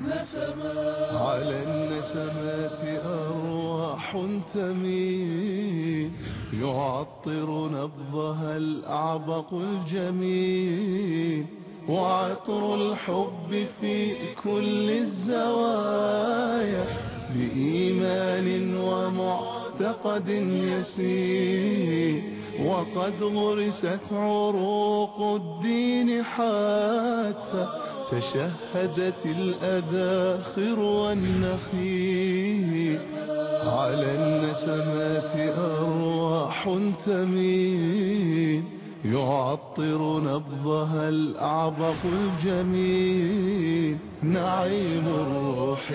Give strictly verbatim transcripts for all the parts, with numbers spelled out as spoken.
على النسمات أرواح تميل، يعطر نبضها الأعبق الجميل، وعطر الحب في كل الزوايا، بإيمان ومعتقد يسير، وقد غرست عروق الدين حتى تشهدت الأذاخر والنخيل. على النسمات أرواح تميل، يعطر نبضها الأعبق الجميل، نعيم الروح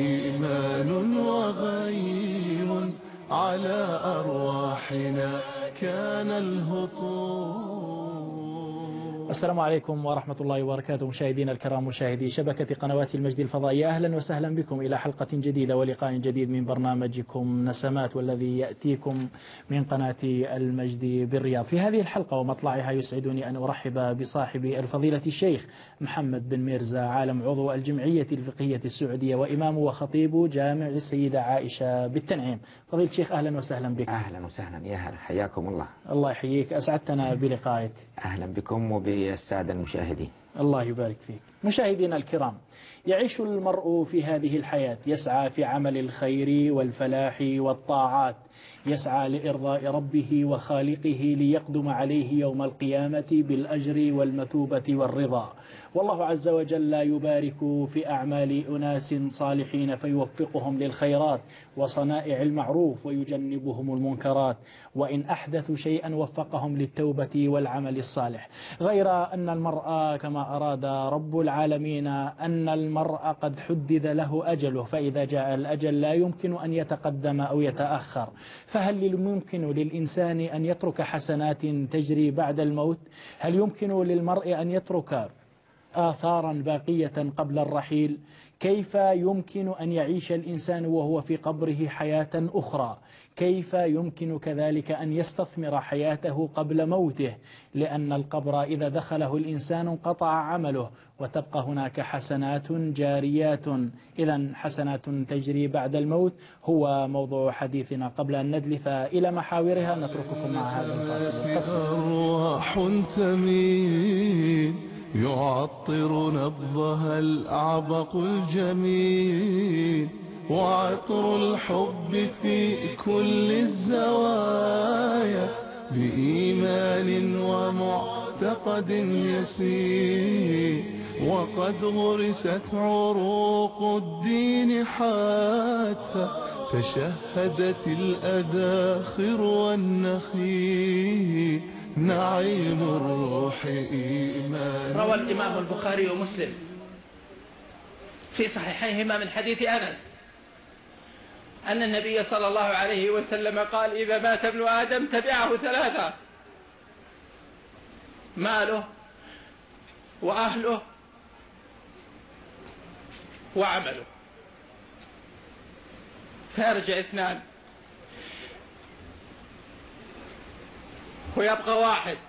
إيمان وغيم، على أرواحنا كان الهطول. السلام عليكم ورحمة الله وبركاته، مشاهدينا الكرام، مشاهدي شبكة قنوات المجد الفضائية، أهلا وسهلا بكم إلى حلقة جديدة ولقاء جديد من برنامجكم نسمات، والذي يأتيكم من قناة المجد بالرياض. في هذه الحلقة ومطلعها يسعدني أن أرحب بصاحب الفضيلة الشيخ محمد بن ميرزا عالم، عضو الجمعية الفقهية السعودية وإمام وخطيب جامع السيدة عائشة بالتنعيم. فضيلة الشيخ أهلا وسهلا بك. أهلا وسهلا، يا هلا، حياكم الله. الله يحييك، أسعدتنا بلقائك. أهلا بكم وبالسادة المشاهدين. الله يبارك فيك. مشاهدينا الكرام، يعيش المرء في هذه الحياة يسعى في عمل الخير والفلاح والطاعات، يسعى لإرضاء ربه وخالقه ليقدم عليه يوم القيامة بالأجر والمثوبة والرضا، والله عز وجل يبارك في أعمال أناس صالحين فيوفقهم للخيرات وصنائع المعروف ويجنبهم المنكرات، وإن أحدثوا شيئا وفقهم للتوبة والعمل الصالح. غير أن المرء كما أراد رب العالمين أن المرء قد حدد له أجله، فإذا جاء الأجل لا يمكن أن يتقدم أو يتأخر. فهل يمكن للإنسان أن يترك حسنات تجري بعد الموت؟ هل يمكن للمرء أن يترك آثارا باقية قبل الرحيل؟ كيف يمكن أن يعيش الإنسان وهو في قبره حياة أخرى؟ كيف يمكن كذلك أن يستثمر حياته قبل موته؟ لأن القبر إذا دخله الإنسان انقطع عمله، وتبقى هناك حسنات جاريات. إذن حسنات تجري بعد الموت هو موضوع حديثنا. قبل أن ندلف إلى محاورها نترككم مع هذا الفاصل. أرواح تميل، يعطر نبضها الأعبق الجميل، وعطر الحب في كل الزوايا، بإيمان ومعتقد يسير، وقد غرست عروق الدين حتى تشهدت الأذاخر والنخيل، نعيم الروح إيمان. روى الإمام البخاري ومسلم في صحيحيهما من حديث أنس أن النبي صلى الله عليه وسلم قال: إذا مات ابن آدم تبعه ثلاثة: ماله وأهله وعمله، فيرجع اثنان ويبقى واحد،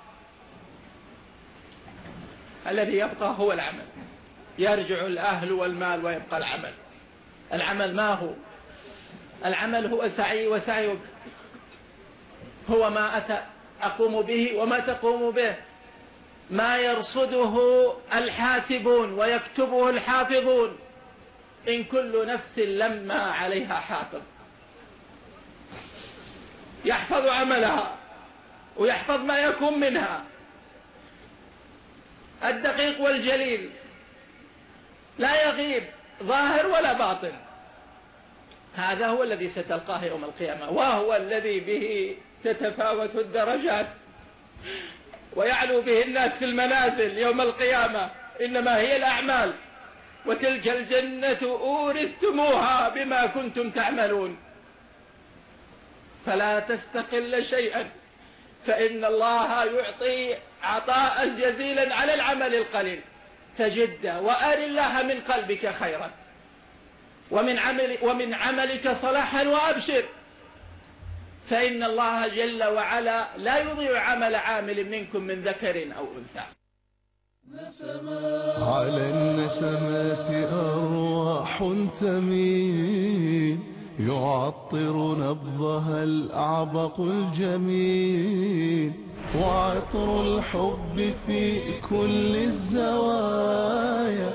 الذي يبقى هو العمل. يرجع الأهل والمال ويبقى العمل. العمل ما هو؟ العمل هو سعي وسعيك، هو ما أتى أقوم به وما تقوم به، ما يرصده الحاسبون ويكتبه الحافظون، إن كل نفس لما عليها حافظ. يحفظ عملها ويحفظ ما يكون منها، الدقيق والجليل، لا يغيب ظاهر ولا باطن. هذا هو الذي ستلقاه يوم القيامة، وهو الذي به تتفاوت الدرجات ويعلو به الناس في المنازل يوم القيامة. إنما هي الأعمال، وتلك الجنة أورثتموها بما كنتم تعملون. فلا تستقل شيئا، فإن الله يعطي عطاء جزيلا على العمل القليل. فجد وأر الله من قلبك خيرا، ومن, عمل ومن عملك صلاحا، وأبشر، فإن الله جل وعلا لا يضيع عمل عامل منكم من ذكر أو أنثى. على النسمات أرواح تميل يعطر نبضها الأعبق الجميل، وعطر الحب في كل الزوايا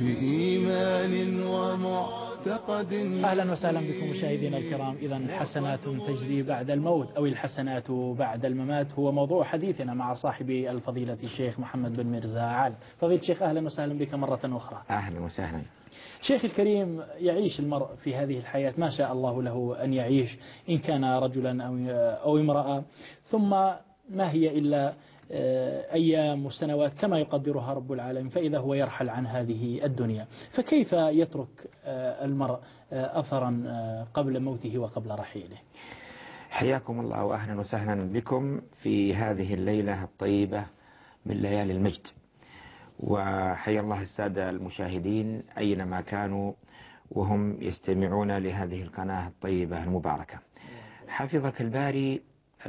بإيمان ومعتقد. أهلا وسهلا بكم مشاهدينا الكرام. إذن حسنات تجري بعد الموت أو الحسنات بعد الممات هو موضوع حديثنا مع صاحب الفضيلة الشيخ محمد بن مرزا عال. فضيلة الشيخ أهلا وسهلا بك مرة أخرى. أهلا وسهلا. شيخ الكريم، يعيش المرء في هذه الحياة ما شاء الله له أن يعيش، إن كان رجلا أو أو امرأة، ثم ما هي إلا أيام وسنوات كما يقدرها رب العالمين، فإذا هو يرحل عن هذه الدنيا. فكيف يترك المرء أثرا قبل موته وقبل رحيله؟ حياكم الله وأهلا وسهلا بكم في هذه الليلة الطيبة من ليالي المجد، وحيا الله السادة المشاهدين أينما كانوا وهم يستمعون لهذه القناة الطيبة المباركة. حفظك الباري.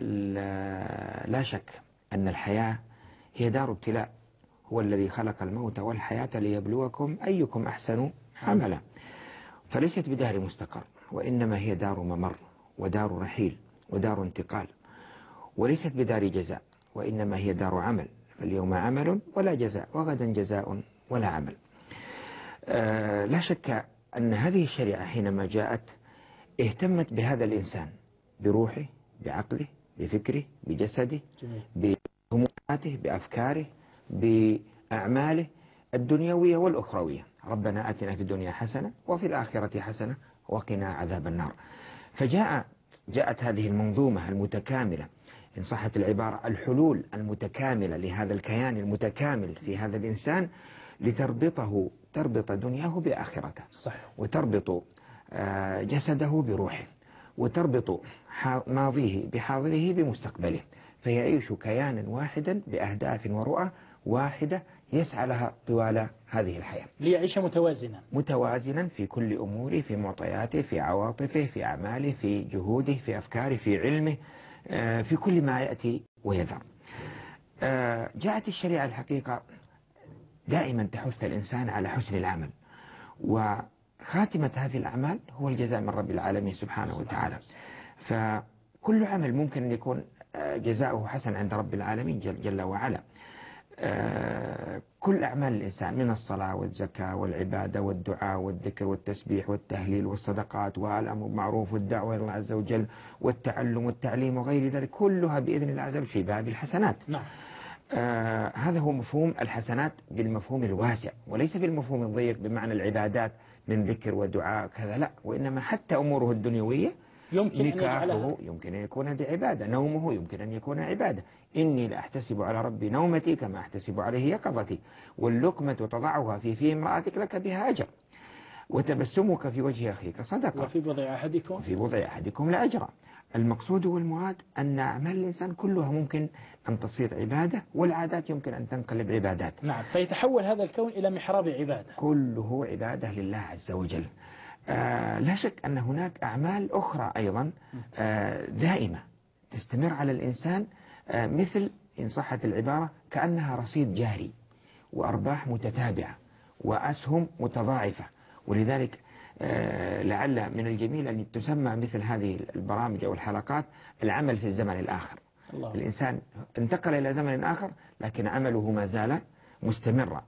لا شك أن الحياة هي دار ابتلاء، هو الذي خلق الموت والحياة ليبلوكم أيكم أحسن عملا، فليست بدار مستقر، وإنما هي دار ممر ودار رحيل ودار انتقال، وليست بدار جزاء، وإنما هي دار عمل، فاليوم عمل ولا جزاء، وغدا جزاء ولا عمل. آه لا شك أن هذه الشريعة حينما جاءت اهتمت بهذا الإنسان، بروحه، بعقله، بفكره، بجسده، بهموماته، بأفكاره، بأعماله الدنيوية والأخروية. ربنا آتنا في الدنيا حسنة وفي الآخرة حسنة وقنا عذاب النار. فجاء جاءت هذه المنظومة المتكاملة، إن صحت العبارة الحلول المتكاملة لهذا الكيان المتكامل في هذا الإنسان، لتربطه تربط دنياه بآخرته، صح. وتربط جسده بروحه، وتربط ماضيه بحاضره بمستقبله، فيعيش كيانا واحدا بأهداف ورؤى واحدة يسعى لها طوال هذه الحياة، ليعيش متوازنا متوازنا في كل أموره، في معطياته، في عواطفه، في أعماله، في جهوده، في أفكاره، في علمه، في كل ما يأتي ويذر. جاءت الشريعة الحقيقة دائما تحث الإنسان على حسن العمل، وخاتمة هذه الأعمال هو الجزاء من رب العالمين سبحانه وتعالى. فكل عمل ممكن أن يكون جزاؤه حسن عند رب العالمين جل, جل وعلا. كل أعمال الإنسان من الصلاة والزكاة والعبادة والدعاء والذكر والتسبيح والتهليل والصدقات والأمر بالمعروف والدعوة إلى الله عز وجل والتعلم والتعليم وغير ذلك، كلها بإذن الله عز وجل في باب الحسنات. نعم. آه هذا هو مفهوم الحسنات بالمفهوم الواسع، وليس بالمفهوم الضيق بمعنى العبادات من ذكر ودعاء كذا، لا، وإنما حتى أموره الدنيوية يمكن أن يجعلها، يمكن أن يكون بعبادة، نومه يمكن أن يكون عبادة. إني لأحتسب على ربي نومتي كما أحتسب عليه يقظتي، واللقمة تضعها في في امرأتك لك بها أجر، وتبسمك في وجه أخيك صدقة، وفي بضع أحدكم في بضع أحدكم لأجرا. المقصود والمراد أن أعمال الإنسان كلها ممكن أن تصير عبادة، والعادات يمكن أن تنقلب عبادات. نعم، فيتحول هذا الكون إلى محراب عبادة، كله عبادة لله عز وجل. آه لا شك أن هناك أعمال أخرى أيضا آه دائمة تستمر على الإنسان، آه مثل إن صحت العبارة كأنها رصيد جاري وأرباح متتابعة وأسهم متضاعفة. ولذلك آه لعل من الجميل أن تسمى مثل هذه البرامج أو الحلقات العمل في الزمن الآخر. الله. الإنسان انتقل إلى زمن آخر لكن عمله ما زال مستمرا،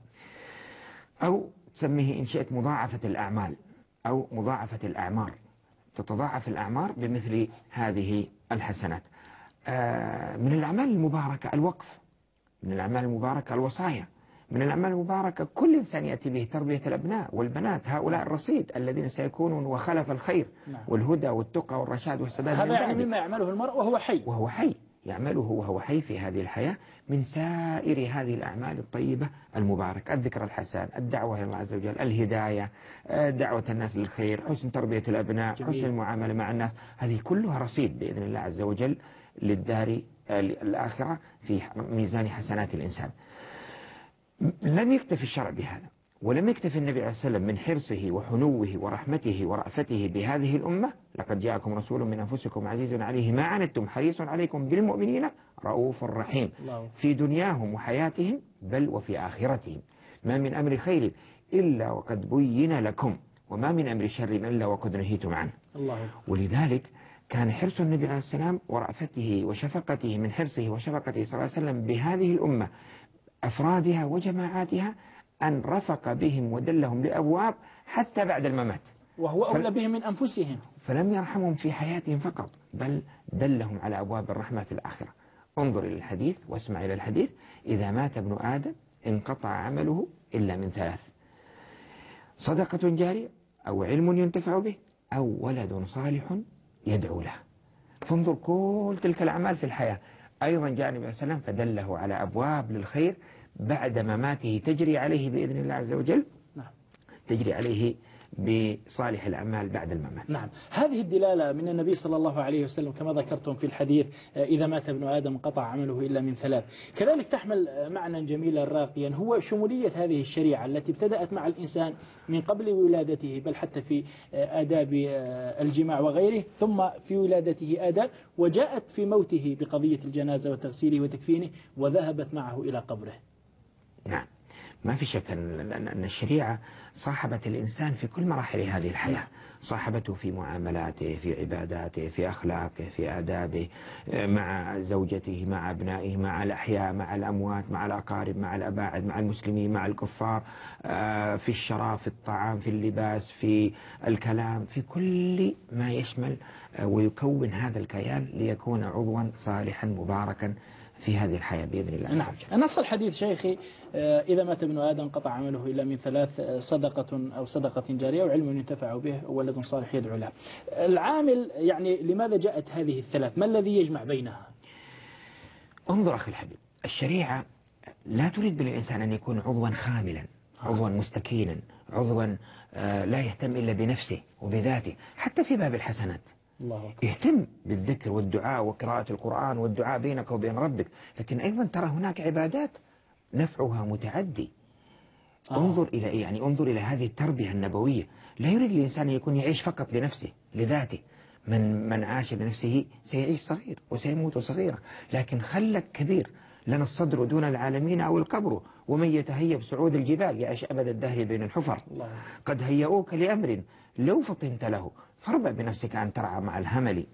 أو تسميه إن شئت مضاعفة الأعمال أو مضاعفة الأعمار، تتضاعف الأعمار بمثل هذه الحسنات. آه من الأعمال المباركة الوقف، من الأعمال المباركة الوصايا، من الأعمال المباركة كل إنسان يأتي به تربية الأبناء والبنات، هؤلاء الرصيد الذين سيكونون وخلف الخير والهدى والتقى والرشاد والسداد. هذا يعني مما يعمله المرء وهو حي، وهو حي يعمله وهو حي في هذه الحياة من سائر هذه الأعمال الطيبة المباركة، الذكر الحسن، الدعوة إلى الله عز وجل، الهداية، دعوة الناس للخير، حسن تربية الأبناء، جميل. حسن المعاملة مع الناس، هذه كلها رصيد بإذن الله عز وجل للدار الآخرة في ميزان حسنات الإنسان. لم يكتفي الشرع بهذا، ولم يكتفي النبي عليه الصلاة والسلام من حرصه وحنوه ورحمته ورأفته بهذه الأمة. لقد جاءكم رسول من أنفسكم عزيز عليه ما عنتم حريص عليكم بالمؤمنين رؤوف رحيم، في دنياهم وحياتهم بل وفي آخرتهم، ما من أمر خير إلا وقد بين لكم وما من أمر شر إلا وقد نهيتم عنه. الله. ولذلك كان حرص النبي عليه السلام ورأفته وشفقته من حرصه وشفقته صلى الله عليه وسلم بهذه الأمة أفرادها وجماعاتها أن رفق بهم ودلهم لأبواب حتى بعد الممات، وهو أولى بهم من أنفسهم. فلم يرحمهم في حياتهم فقط، بل دلهم على أبواب الرحمة في الآخرة. انظر إلى الحديث واسمع إلى الحديث: إذا مات ابن آدم انقطع عمله إلا من ثلاث: صدقة جارية، أو علم ينتفع به، أو ولد صالح يدعو له. فانظر كل تلك الأعمال في الحياة. أيضا جاء النبي عليه السلام فدله على أبواب للخير بعد مماته تجري عليه بإذن الله عز وجل، نعم. تجري عليه بصالح الأعمال بعد الممات. نعم، هذه الدلالة من النبي صلى الله عليه وسلم كما ذكرتم في الحديث: إذا مات ابن آدم انقطع عمله إلا من ثلاث. كذلك تحمل معنى جميلا راقيا، هو شمولية هذه الشريعة التي ابتدأت مع الإنسان من قبل ولادته، بل حتى في آداب الجماع وغيره، ثم في ولادته آداب، وجاءت في موته بقضية الجنازة وتغسيله وتكفينه، وذهبت معه إلى قبره. نعم، ما في شك أن الشريعة صاحبت الإنسان في كل مراحل هذه الحياة، صاحبته في معاملاته، في عباداته، في أخلاقه، في آدابه، مع زوجته، مع أبنائه، مع الأحياء، مع الأموات، مع الأقارب، مع الأباعد، مع المسلمين، مع الكفار، في الشراب، في الطعام، في اللباس، في الكلام، في كل ما يشمل ويكون هذا الكيان ليكون عضوا صالحا مباركا في هذه الحياة بإذن الله. نعم. نص الحديث شيخي: إذا مات ابن آدم قطع عمله إلا من ثلاث: صدقة أو صدقة جارية، وعلم ينتفع به، وولد صالح يدعو له. العامل يعني لماذا جاءت هذه الثلاث؟ ما الذي يجمع بينها؟ انظر أخي الحبيب، الشريعة لا تريد بالإنسان أن يكون عضوا خاملا، عضوا مستكينا، عضوا لا يهتم إلا بنفسه وبذاته. حتى في باب الحسنات الله يهتم بالذكر والدعاء وقراءة القرآن والدعاء بينك وبين ربك، لكن أيضا ترى هناك عبادات نفعها متعدي. آه. انظر إلى يعني انظر إلى هذه التربية النبوية. لا يريد الإنسان أن يكون يعيش فقط لنفسه لذاته. من من عاش لنفسه سيعيش صغير وسيموت صغيرا، لكن خلك كبير. لنا الصدر دون العالمين أو القبر، ومن يتهيب صعود الجبال يعيش أبد الدهر بين الحفر. الله. قد هيئوك لأمر لو فطنت له، فاربع بنفسك أن ترعى مع الهمل.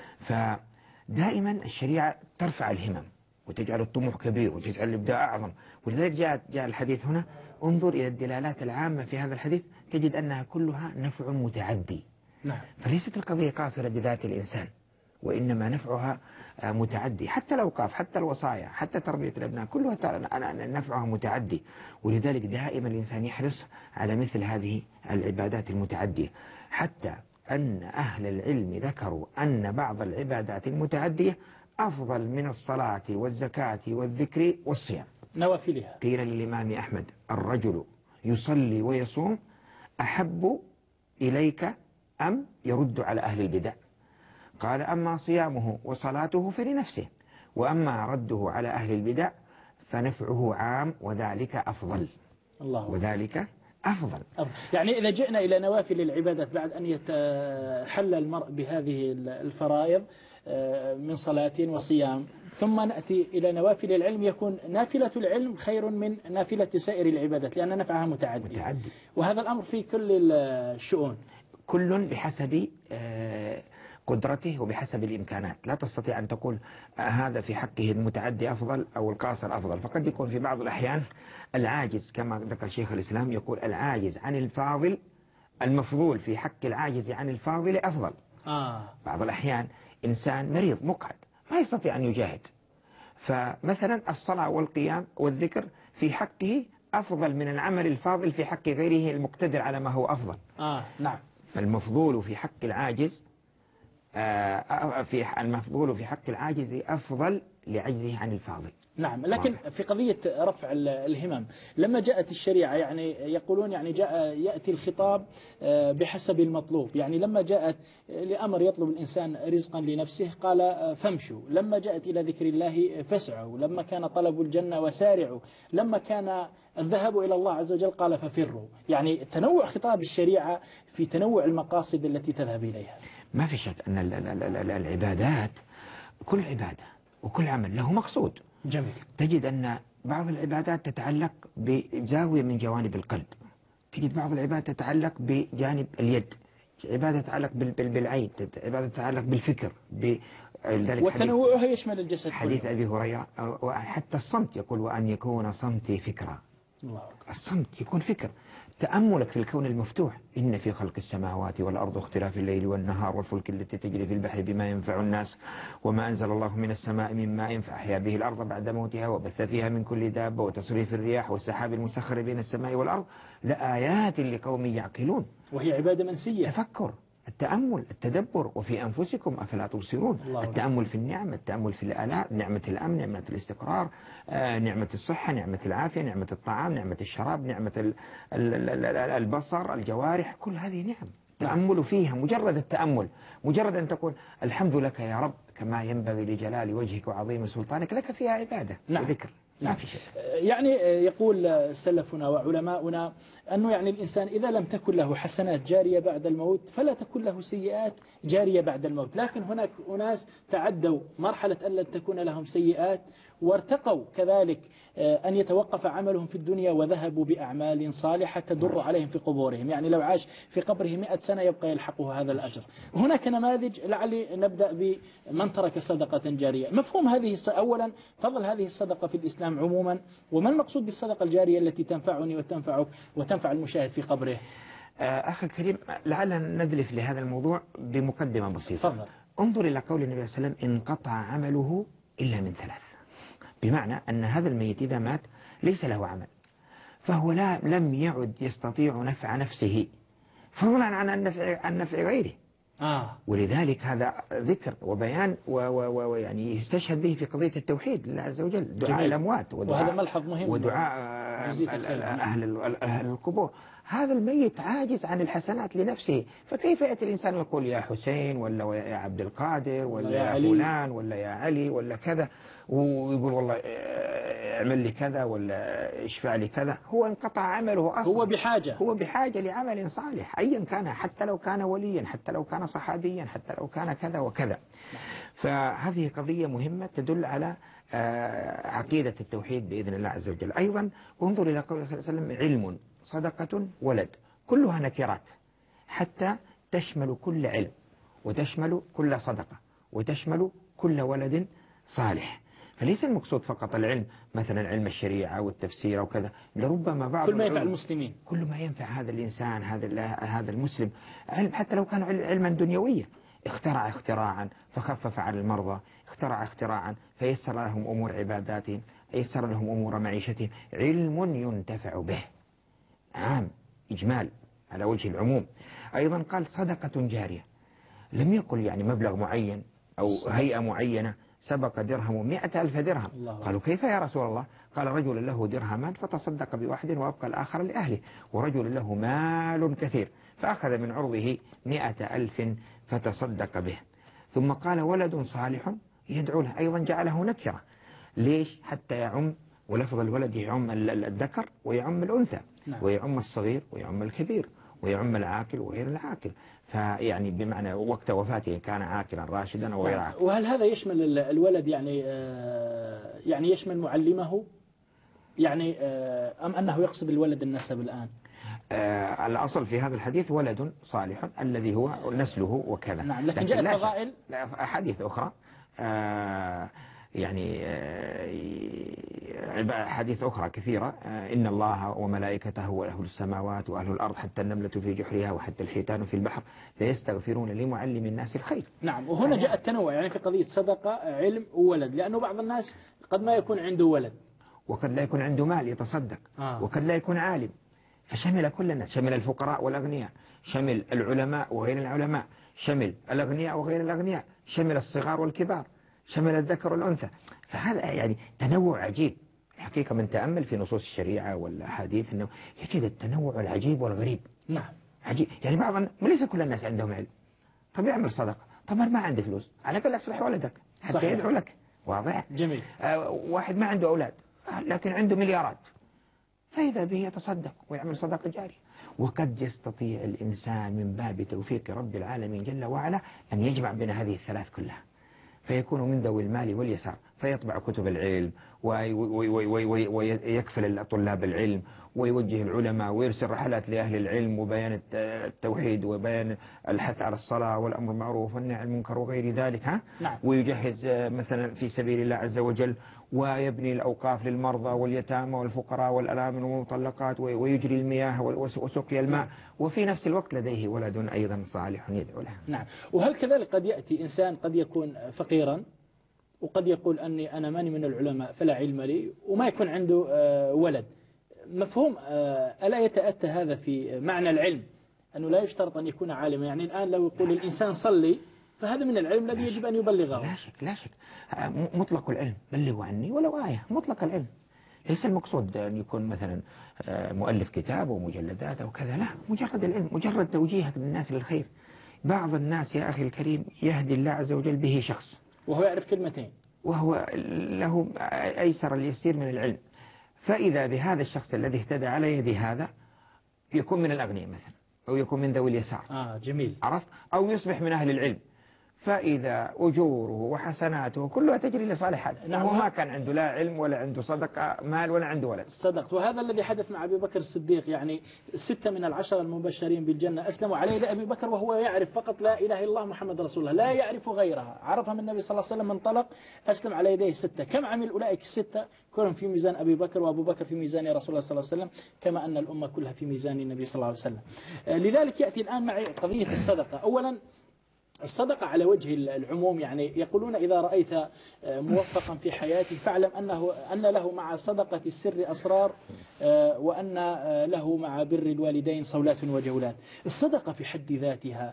فدائما الشريعة ترفع الهمم وتجعل الطموح كبير وتجعل الإبداع أعظم. ولذلك جاء جاء الحديث هنا: انظر إلى الدلالات العامة في هذا الحديث تجد أنها كلها نفع متعدي. نعم. فليست القضية قاصرة بذات الإنسان، وإنما نفعها متعدي. حتى الأوقاف، حتى الوصايا، حتى تربية الأبناء، كلها نفعها متعدي. ولذلك دائما الإنسان يحرص على مثل هذه العبادات المتعدية. حتى أن أهل العلم ذكروا أن بعض العبادات المتعدية أفضل من الصلاة والزكاة والذكر والصيام، نوافلها. قيل للإمام أحمد: الرجل يصلي ويصوم أحب إليك أم يرد على أهل البدع؟ قال: أما صيامه وصلاته فلنفسه، وأما رده على أهل البدع فنفعه عام وذلك أفضل. الله. وذلك أفضل. يعني إذا جئنا إلى نوافل العبادات بعد أن يتحلى المرء بهذه الفرائض من صلاة وصيام، ثم نأتي إلى نوافل العلم، يكون نافلة العلم خير من نافلة سائر العبادات لأن نفعها متعدي. متعدي. وهذا الأمر في كل الشؤون، كل بحسب قدرته وبحسب الإمكانات. لا تستطيع أن تقول هذا في حقه المتعدي أفضل أو القاصر أفضل، فقد يكون في بعض الأحيان العاجز، كما ذكر شيخ الإسلام يقول: العاجز عن الفاضل المفضول في حق العاجز عن الفاضل أفضل. آه. بعض الأحيان إنسان مريض مقعد ما يستطيع أن يجاهد، فمثلا الصلاة والقيام والذكر في حقه أفضل من العمل الفاضل في حق غيره المقتدر على ما هو أفضل. آه. نعم. فالمفضول في حق العاجز في المفضول في حق العاجز أفضل لعجزه عن الفاضل. نعم. لكن في قضية رفع الهمم لما جاءت الشريعة يعني يقولون يعني جاء يأتي الخطاب بحسب المطلوب. يعني لما جاءت لأمر يطلب الإنسان رزقا لنفسه قال: فامشوا. لما جاءت إلى ذكر الله فاسعوا. لما كان طلب الجنة وسارعوا. لما كان الذهاب إلى الله عز وجل قال: ففروا. يعني تنوع خطاب الشريعة في تنوع المقاصد التي تذهب إليها. ما في شك أن العبادات كل عبادة وكل عمل له مقصود. جميل. تجد أن بعض العبادات تتعلق بزاوية من جوانب القلب، تجد بعض العبادة تتعلق بجانب اليد، عبادة تتعلق بالعين، عبادة تتعلق بالفكر، وتنوعها يشمل الجسد. حديث أبي هريرة حتى الصمت يقول وأن يكون صمتي فكرة. الله. الصمت يكون فكر. تأملك في الكون المفتوح، إن في خلق السماوات والأرض واختلاف الليل والنهار والفلك التي تجري في البحر بما ينفع الناس وما أنزل الله من السماء من ماء فأحيا به الأرض بعد موتها وبث فيها من كل دابة وتصريف الرياح والسحاب المسخر بين السماء والأرض لآيات لقوم يعقلون. وهي عبادة منسية. تفكر، التأمل، التدبر. وفي أنفسكم أفلا تبصرون. التأمل في النعم، التأمل في الآلاء، نعمة الأمن، نعمة الاستقرار، آه، نعمة الصحة، نعمة العافية، نعمة الطعام، نعمة الشراب، نعمة البصر، الجوارح، كل هذه نعم. تأمل فيها، مجرد التأمل، مجرد أن تقول الحمد لك يا رب كما ينبغي لجلال وجهك وعظيم سلطانك، لك فيها عبادة نعم. وذكر. نعم. يعني يقول سلفنا وعلماؤنا أنه يعني الإنسان إذا لم تكن له حسنات جارية بعد الموت فلا تكن له سيئات جارية بعد الموت. لكن هناك أناس تعدوا مرحلة أن لن تكون لهم سيئات وارتقوا كذلك أن يتوقف عملهم في الدنيا وذهبوا بأعمال صالحة تدر عليهم في قبورهم. يعني لو عاش في قبره مئة سنة يبقى يلحقه هذا الأجر. هناك نماذج، لعلي نبدأ بمن ترك صدقة جارية. مفهوم هذه أولا فضل هذه الصدقة في الإسلام عموما، وما المقصود بالصدقة الجارية التي تنفعني وتنفعك وتنفع المشاهد في قبره؟ أخي الكريم، لعلنا ندلف لهذا الموضوع بمقدمة بسيطة. فضل. انظر إلى قول النبي صلى الله عليه وسلم انقطع عمله إلا من ثلاث. بمعنى أن هذا الميت إذا مات ليس له عمل، فهو لا لم يعد يستطيع نفع نفسه فضلا عن النفع عن نفع غيره. آه. ولذلك هذا ذكر وبيان ويعني يستشهد به في قضية التوحيد لله عز وجل، دعاء جميل. الأموات ودعاء وهذا ملحظ مهم ودعاء أهل أهل القبور. هذا الميت عاجز عن الحسنات لنفسه، فكيف يأتي الإنسان ويقول يا حسين ولا يا عبد القادر ولا يا فلان ولا يا علي ولا كذا، ويقول والله اعمل لي كذا ولا اشفع لي كذا. هو انقطع عمله أصلا. هو بحاجة هو بحاجة لعمل صالح أيا كان، حتى لو كان وليا، حتى لو كان صحابيا، حتى لو كان كذا وكذا. فهذه قضية مهمة تدل على عقيدة التوحيد بإذن الله عز وجل. أيضا انظر إلى قوله صلى الله عليه وسلم علم، صدقة، ولد، كلها نكرات حتى تشمل كل علم وتشمل كل صدقة وتشمل كل ولد صالح. فليس المقصود فقط العلم، مثلا علم الشريعة والتفسير وكذا، لربما بعض كل ما ينفع المسلمين، كل ما ينفع هذا الإنسان، هذا هذا المسلم، علم حتى لو كان علما دنيويا. اخترع اختراعا فخفف عن المرضى، اخترع اختراعا فيسر لهم أمور عباداتهم، يسر لهم أمور معيشتهم. علم ينتفع به، عام، إجمال على وجه العموم. أيضا قال صدقة جارية، لم يقل يعني مبلغ معين أو هيئة معينة. سبق درهم مئة ألف درهم. قالوا كيف يا رسول الله؟ قال رجل له درهمان فتصدق بواحد وأبقى الآخر لأهله، ورجل له مال كثير فأخذ من عرضه مئة ألف فتصدق به. ثم قال ولد صالح يدعو له، أيضا جعله نكرة. ليش؟ حتى يعم، ولفظ الولد يعم الذكر ويعم الأنثى، نعم. ويعم الصغير ويعم الكبير ويعم العاقل وغير العاقل. فيعني بمعنى وقت وفاته كان عاقلا راشدا أو غير عاقل. وهل هذا يشمل الولد يعني يعني يشمل معلمه يعني أم أنه يقصد الولد النسب الآن؟ آه الأصل في هذا الحديث ولد صالح الذي هو نسله وكذا. نعم. لكن جاءت فضائل أحاديث أخرى آه يعني حديث أخرى كثيرة، إن الله وملائكته وأهل السماوات وأهل الأرض حتى النملة في جحرها وحتى الحيتان في البحر لا يستغفرون لمعلم الناس الخير. نعم. وهنا جاء التنوع يعني في قضية صدقة، علم، وولد، لأنه بعض الناس قد ما يكون عنده ولد وقد لا يكون عنده مال يتصدق آه. وقد لا يكون عالم، فشمل كل الناس، شمل الفقراء والأغنياء، شمل العلماء وغير العلماء، شمل الأغنياء وغير الأغنياء، شمل الصغار والكبار، شمل الذكر والأنثى. فهذا يعني تنوع عجيب الحقيقة. من تأمل في نصوص الشريعة والأحاديث أنه يجد التنوع العجيب والغريب. نعم. عجيب. يعني بعض ليس كل الناس عندهم علم، طب يعمل صدقة، طب ما عنده فلوس، على الأقل أصلح ولدك حتى صحيح. يدعو لك. واضح؟ جميل. آه واحد ما عنده أولاد لكن عنده مليارات، فإذا به يتصدق ويعمل صدقة جارية. وقد يستطيع الإنسان من باب توفيق رب العالمين جل وعلا أن يجمع بين هذه الثلاث كلها، فيكون من ذوي المال واليسار. فيطبع كتب العلم ويكفل طلاب العلم ويوجه العلماء ويرسل رحلات لأهل العلم وبيان التوحيد وبيان الحث على الصلاة والأمر بالمعروف والنهي عن المنكر وغير ذلك ها؟ نعم. ويجهز مثلا في سبيل الله عز وجل ويبني الأوقاف للمرضى واليتامى والفقراء والأرامل والمطلقات ويجري المياه وسقي الماء، وفي نفس الوقت لديه ولد أيضا صالح يدعو له. نعم. وهل كذلك قد يأتي إنسان قد يكون فقيرا وقد يقول أني أنا ماني من العلماء فلا علم لي وما يكون عنده ولد، مفهوم ألا يتأتى هذا في معنى العلم أنه لا يشترط أن يكون عالما؟ يعني الآن لو يقول الإنسان صلي فهذا من العلم الذي يجب أن يبلغه. لا شك لا شك مطلق العلم بلغوا عني ولو آية، مطلق العلم ليس المقصود أن يكون مثلا مؤلف كتاب ومجلدات أو كذا، لا، مجرد العلم، مجرد توجيهك للناس للخير. بعض الناس يا أخي الكريم يهدي الله عز وجل به شخص وهو يعرف كلمتين وهو له أيسر اليسير من العلم، فإذا بهذا الشخص الذي اهتدى على يد هذا يكون من الأغنياء مثلا أو يكون من ذوي اليسار. آه جميل. عرفت؟ أو يصبح من أهل العلم، فإذا أجوره وحسناته كلها تجري لصالح هذا. نعم. وهو ما كان عنده لا علم ولا عنده صدقة مال ولا عنده ولد. صدقت. وهذا الذي حدث مع أبي بكر الصديق، يعني ستة من العشرة المبشرين بالجنة أسلموا عليه لأبي بكر وهو يعرف فقط لا إله إلا الله محمد رسول الله، لا يعرف غيرها، عرفها من النبي صلى الله عليه وسلم، انطلق أسلم على يديه ستة. كم عمل أولئك الستة كلهم في ميزان أبي بكر، وأبو بكر في ميزان رسول الله صلى الله عليه وسلم، كما أن الأمة كلها في ميزان النبي صلى الله عليه وسلم. لذلك يأتي الآن معي قضية الصدقة. أولا الصدقة على وجه العموم، يعني يقولون إذا رأيت موفقا في حياته فاعلم أنه أن له مع صدقة السر أسرار، وأن له مع بر الوالدين صولات وجولات. الصدقة في حد ذاتها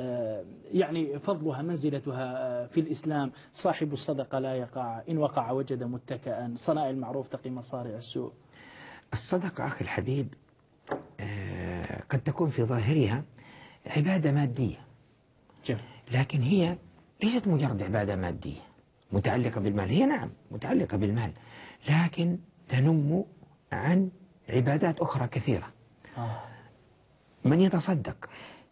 يعني فضلها منزلتها في الإسلام، صاحب الصدقة لا يقع، إن وقع وجد متكئا، صنائع المعروف تقي مصارع السوء. الصدقة أخي الحبيب قد تكون في ظاهرها عبادة مادية، لكن هي ليست مجرد عبادة مادية متعلقة بالمال. هي نعم متعلقة بالمال، لكن تنم عن عبادات أخرى كثيرة. من يتصدق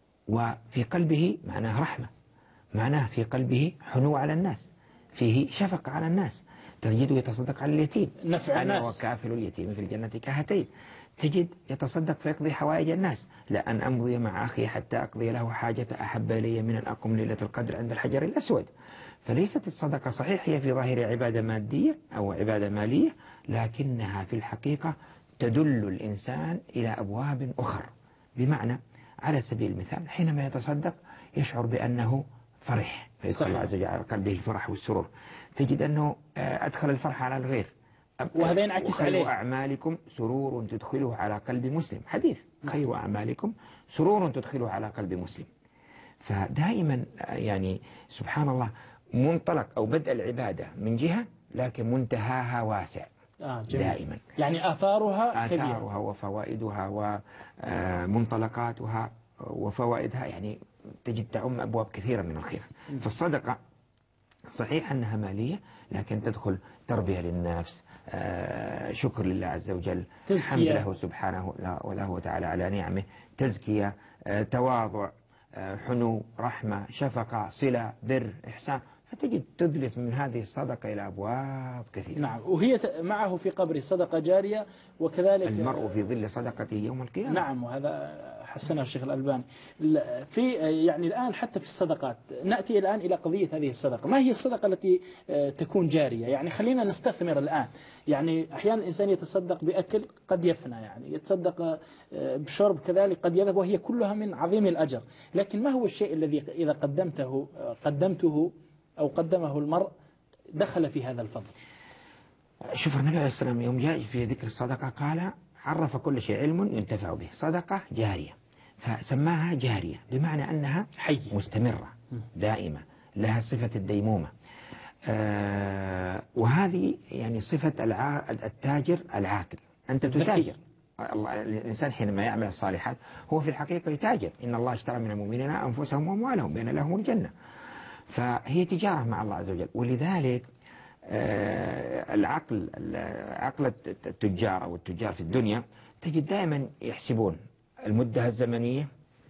وفي قلبه معناه رحمة، معناه في قلبه حنو على الناس، فيه شفقة على الناس، تجده يتصدق على اليتيم، نفع الناس. أنا وكافل اليتيم في الجنة كهاتين. تجد يتصدق فيقضي حوائج الناس، لأن أمضي مع أخي حتى أقضي له حاجة أحب إلي من أن أقوم ليلة القدر عند الحجر الأسود. فليست الصدقة صحيح هي في ظاهر عبادة مادية أو عبادة مالية، لكنها في الحقيقة تدل الإنسان إلى أبواب أخرى. بمعنى على سبيل المثال حينما يتصدق يشعر بأنه فرح، فيدخل الله عز وجل على قلبه الفرح والسرور. تجد أنه أدخل الفرح على الغير، وهذا ينعكس عليه. خير أعمالكم سرور تدخله على قلب مسلم، حديث خير أعمالكم سرور تدخله على قلب مسلم. فدائما يعني سبحان الله منطلق أو بدء العبادة من جهة، لكن منتهاها واسع. آه دائما يعني آثارها كبيرة، آثارها وفوائدها ومنطلقاتها وفوائدها يعني تجد تعم أبواب كثيرة من الخير. فالصدقة صحيح أنها مالية، لكن تدخل تربية للنفس، شكر لله عز وجل، حمد له سبحانه وله وتعالى على نعمه، تزكية، تواضع، حنو، رحمة، شفقة، صلة، بر، إحسان. فتجد تدلف من هذه الصدقة إلى أبواب كثيرة. نعم. وهي معه في قبره صدقة جارية، وكذلك المرء في ظل صدقته يوم القيامة. نعم. وهذا حسنه الشيخ الألباني. في يعني الآن حتى في الصدقات نأتي الآن إلى قضية هذه الصدقة. ما هي الصدقة التي تكون جارية؟ يعني خلينا نستثمر الآن. يعني أحيانا الإنسان يتصدق بأكل قد يفنى، يعني يتصدق بشرب كذلك قد يذهب، وهي كلها من عظيم الأجر. لكن ما هو الشيء الذي إذا قدمته قدمته أو قدمه المرء دخل في هذا الفضل؟ شوف النبي عليه الصلاة والسلام يوم جاء في ذكر الصدقة قال عرف كل شيء علم ينتفع به، صدقة جارية، فسماها جارية بمعنى أنها حية مستمرة دائمة، لها صفة الديمومة. آه وهذه يعني صفة التاجر العاقل. أنت تتاجر، الإنسان حينما يعمل الصالحات هو في الحقيقة يتاجر. إن الله اشترى من المؤمنين أنفسهم وأموالهم بأن لهم الجنة. فهي تجارة مع الله عز وجل. ولذلك العقل عقل التجار أو التجار في الدنيا تجد دائما يحسبون المدة الزمنية،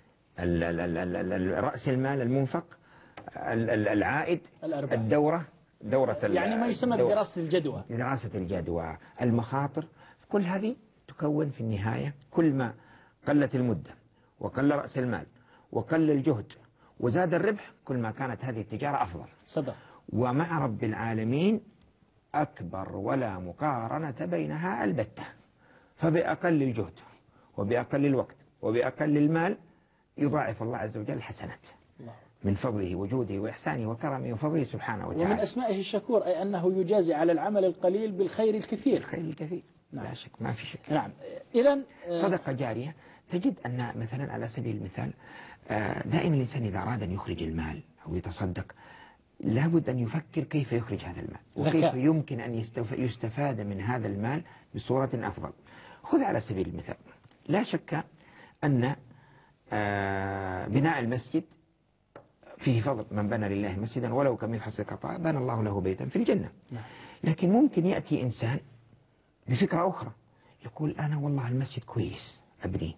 رأس المال المنفق، العائد، الدورة، دورة يعني ما يسمى بدراسة الجدوى. دراسة الجدوى، المخاطر، كل هذه تكون في النهاية كل ما قلت المدة وقل رأس المال وقل الجهد وزاد الربح كل ما كانت هذه التجارة أفضل. صدق. ومع رب العالمين أكبر ولا مقارنة بينها البتة. فبأقل الجهد وبأقل الوقت وبأقل المال يضاعف الله عز وجل الحسنات من فضله وجوده وإحسانه وكرمه وفضله سبحانه وتعالى. ومن أسمائه الشكور، أي أنه يجازي على العمل القليل بالخير الكثير. الخير الكثير. نعم. لا شك، ما في شك. نعم. إذن صدقة جارية تجد أن مثلا على سبيل المثال دائما الإنسان إذا أراد أن يخرج المال أو يتصدق لابد أن يفكر كيف يخرج هذا المال وكيف ذكاء. يمكن أن يستفاد من هذا المال بصورة أفضل. خذ على سبيل المثال، لا شك أن بناء المسجد فيه فضل، من بنى لله مسجدا ولو كمفحص قطاع بنى الله له بيتا في الجنة. لكن ممكن يأتي إنسان بفكرة أخرى يقول أنا والله المسجد كويس أبني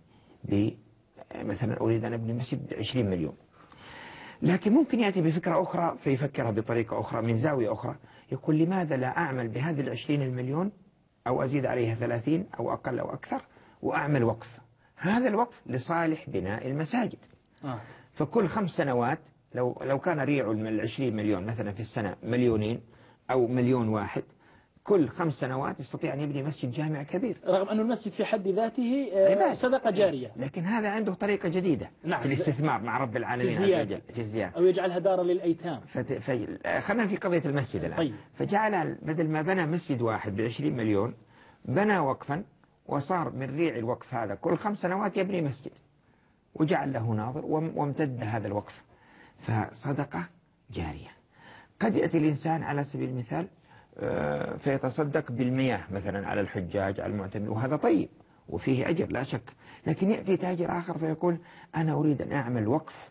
مثلا أريد أن أبني مسجد عشرين مليون، لكن ممكن يأتي بفكرة أخرى فيفكرها بطريقة أخرى من زاوية أخرى يقول لماذا لا أعمل بهذه العشرين المليون أو أزيد عليها ثلاثين أو أقل أو أكثر وأعمل وقف، هذا الوقف لصالح بناء المساجد. آه. فكل خمس سنوات لو لو كان ريع العشرين مليون مثلا في السنة مليونين أو مليون واحد، كل خمس سنوات يستطيع أن يبني مسجد جامع كبير، رغم أن المسجد في حد ذاته صدقة جارية. لكن هذا عنده طريقة جديدة. نعم. في الاستثمار مع رب العالمين عز وجل في الزيادة، أو يجعلها دارا للأيتام. فت... ف... خلينا في قضية المسجد الآن. طيب. فجعل بدل ما بنى مسجد واحد بعشرين مليون بنى وقفا، وصار من ريع الوقف هذا كل خمس سنوات يبني مسجد وجعل له ناظر وامتد هذا الوقف، فصدقة جارية. قد يأتي الإنسان على سبيل المثال فيتصدق بالمياه مثلا على الحجاج على المعتمر، وهذا طيب وفيه أجر لا شك، لكن يأتي تاجر آخر فيقول أنا أريد أن أعمل وقف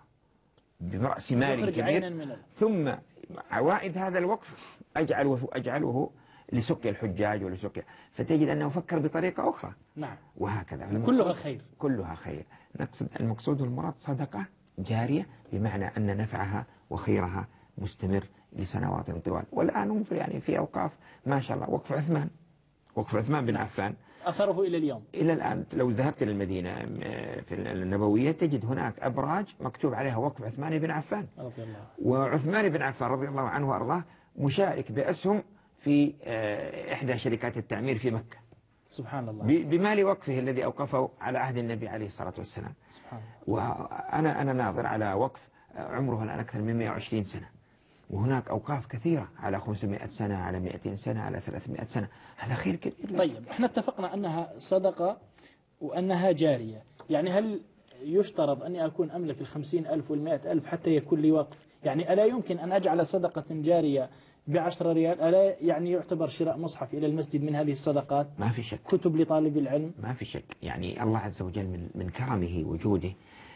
برأس مال كبير ثم عوائد هذا الوقف أجعله, أجعله لسقي الحجاج ولسقي، فتجد أنه فكر بطريقة أخرى. نعم. وهكذا كلها خير. كلها خير. نقصد المقصود والمراد صدقة جارية بمعنى أن نفعها وخيرها مستمر لسنوات طوال. والآن ننظر يعني في أوقاف ما شاء الله، وقف عثمان وقف عثمان بن عفان أثره إلى اليوم. إلى الآن لو ذهبت إلى المدينة في النبوية تجد هناك أبراج مكتوب عليها وقف عثمان بن عفان رضي الله. وعثمان بن عفان رضي الله عنه وأرضاه مشارك بأسهم في إحدى شركات التعمير في مكة. سبحان الله. بمال وقفه الذي أوقفه على عهد النبي عليه الصلاة والسلام. سبحان الله. وأنا أنا ناظر على وقف عمره الآن أكثر من مئة وعشرين سنة، وهناك أوقاف كثيرة على خمسمائة سنة على مئتين سنة على ثلاثمائة سنة، هذا خير كبير. طيب احنا اتفقنا أنها صدقة وأنها جارية، يعني هل يشترط أني أكون أملك الخمسين ألف والمائة ألف حتى يكون لي وقف؟ يعني ألا يمكن أن أجعل صدقة جارية بعشرة ريال؟ ألا يعني يعتبر شراء مصحف إلى المسجد من هذه الصدقات؟ ما في شك. كتب لطالب العلم؟ ما في شك. يعني الله عز وجل من, من كرمه وجوده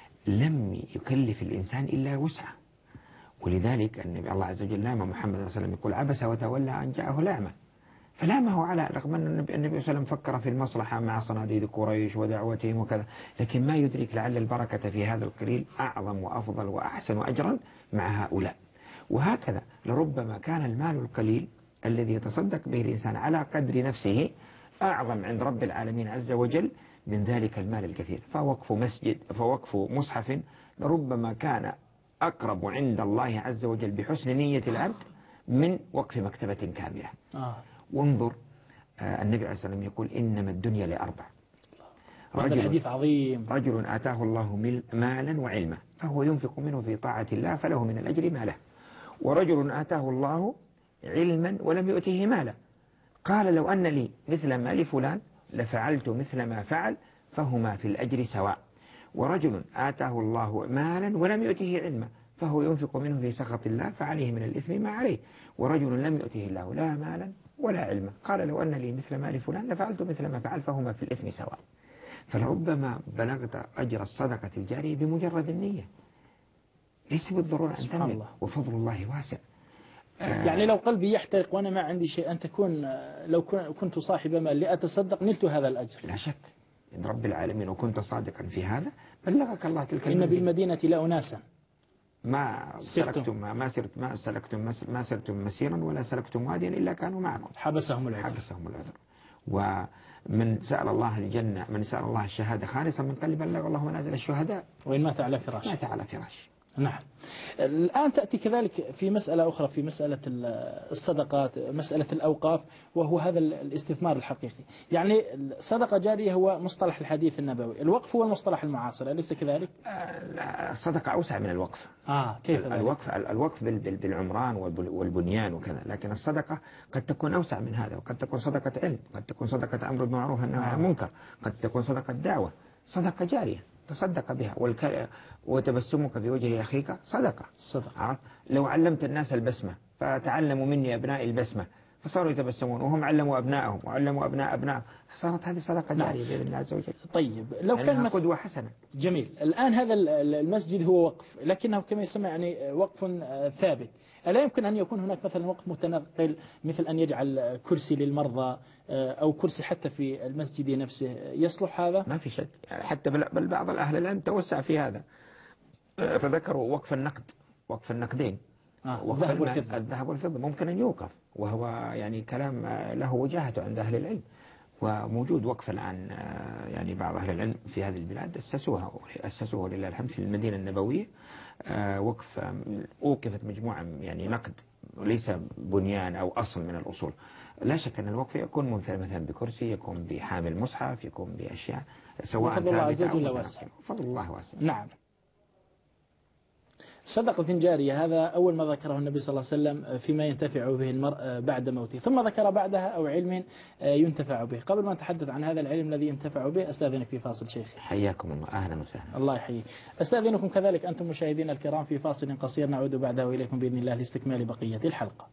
لم يكلف الإنسان إلا وسعه، ولذلك النبي الله عز وجل لام محمد صلى الله عليه وسلم يقول عبس وتولى أن جاءه الأعمى، فلامه على رغم أن النبي صلى الله عليه وسلم فكر في المصلحة مع صناديد قريش ودعوتهم وكذا، لكن ما يدرك لعل البركة في هذا القليل أعظم وأفضل وأحسن أجرا مع هؤلاء. وهكذا لربما كان المال القليل الذي يتصدق به الإنسان على قدر نفسه أعظم عند رب العالمين عز وجل من ذلك المال الكثير. فوقف مسجد فوقف مصحف لربما كان أقرب عند الله عز وجل بحسن نية العبد من وقف مكتبة كاملة. آه. وانظر آه النبي عليه الصلاة والسلام يقول إنما الدنيا لأربع. هذا الحديث عظيم. رجل آتاه الله مالا وعلما فهو ينفق منه في طاعة الله فله من الأجر ما له، ورجل آتاه الله علما ولم يؤته مالا قال لو أن لي مثل ما لفلان لفعلت مثل ما فعل فهما في الأجر سواء، ورجل آتاه الله مالا ولم يؤته علما فهو ينفق منه في سخط الله فعليه من الإثم ما عليه، ورجل لم يؤته الله لا مالا ولا علما قال لو أن لي مثل ما لفلان لفعلت مثل ما فعل فهما في الإثم سواء. فلربما بلغت أجر الصدقة الجارية بمجرد النية، ليس بالضرورة أن تملك، وفضل الله واسع. يعني لو قلبي يحترق وأنا ما عندي شيء أن تكون لو كنت صاحب مال لأتصدق نلت هذا الأجر. لا شك إن رب العالمين وكنت صادقا في هذا بلغك الله تلك إن بالمدينة لأناسا ما سرتم. سلكتم ما, ما سرت ما سلكتم ما سرتم مسيرا ولا سلكتم واديا إلا كانوا معكم. حبسهم العذر. حبسهم العذر. ومن سأل الله الجنة، من سأل الله الشهادة خالصا من قلب بلغ الله منازل الشهداء وإن مات على فراش. مات على فراش. نعم. الآن تأتي كذلك في مسألة أخرى، في مسألة الصدقات، مسألة الأوقاف، وهو هذا الاستثمار الحقيقي. يعني الصدقة جارية هو مصطلح الحديث النبوي، الوقف هو المصطلح المعاصر، أليس كذلك؟ الصدقة أوسع من الوقف. آه كيف ذلك؟ الوقف الوقف بالعمران والبنيان وكذا، لكن الصدقة قد تكون أوسع من هذا، وقد تكون صدقة علم، قد تكون صدقة أمر بالمعروف والنهي عن المنكر، قد تكون صدقة دعوة، صدقة جارية تصدق بها. والك... وتبسمك في وجه أخيك صدقة. صدقة. عرفت؟ لو علمت الناس البسمة فتعلموا مني أبناء البسمة فصاروا يتبسمون، وهم علموا أبنائهم وعلموا أبناء أبنائهم، صارت هذه صدقة جارية بإذن الله عز وجل. طيب لو كان مثل... قدوة حسنة. جميل. الآن هذا المسجد هو وقف، لكنه كما يسمى يعني وقف ثابت، ألا يمكن أن يكون هناك مثلا وقف متنقل، مثل أن يجعل كرسي للمرضى أو كرسي حتى في المسجد نفسه، يصلح هذا؟ ما في شك، يعني حتى بل بعض الأهل العلم توسع في هذا، فذكروا وقف النقد، وقف النقدين. آه. الذهب والفضة. الذهب والفضة ممكن أن يوقف، وهو يعني كلام له وجاهته عند أهل العلم، وموجود وقف الآن. يعني بعض أهل العلم في هذه البلاد أسسوها أسسوها لله الحمد في المدينة النبوية، وقف أوقفت مجموعة يعني نقد، وليس بنيان أو أصل من الأصول. لا شك أن الوقف يكون مثلا بكرسي، يكون بحامل مصحف، يكون بأشياء سواء فضل الله عز وجل واسع. فضل الله واسع. نعم. صدقة جارية هذا أول ما ذكره النبي صلى الله عليه وسلم فيما ينتفع به المرء بعد موته، ثم ذكر بعدها أو علم ينتفع به. قبل ما نتحدث عن هذا العلم الذي ينتفع به أستاذنك في فاصل شيخي. حياكم الله، أهلا وسهلا. الله يحييك. أستاذنكم كذلك أنتم مشاهدين الكرام في فاصل قصير نعود بعده إليكم بإذن الله لاستكمال بقية الحلقة.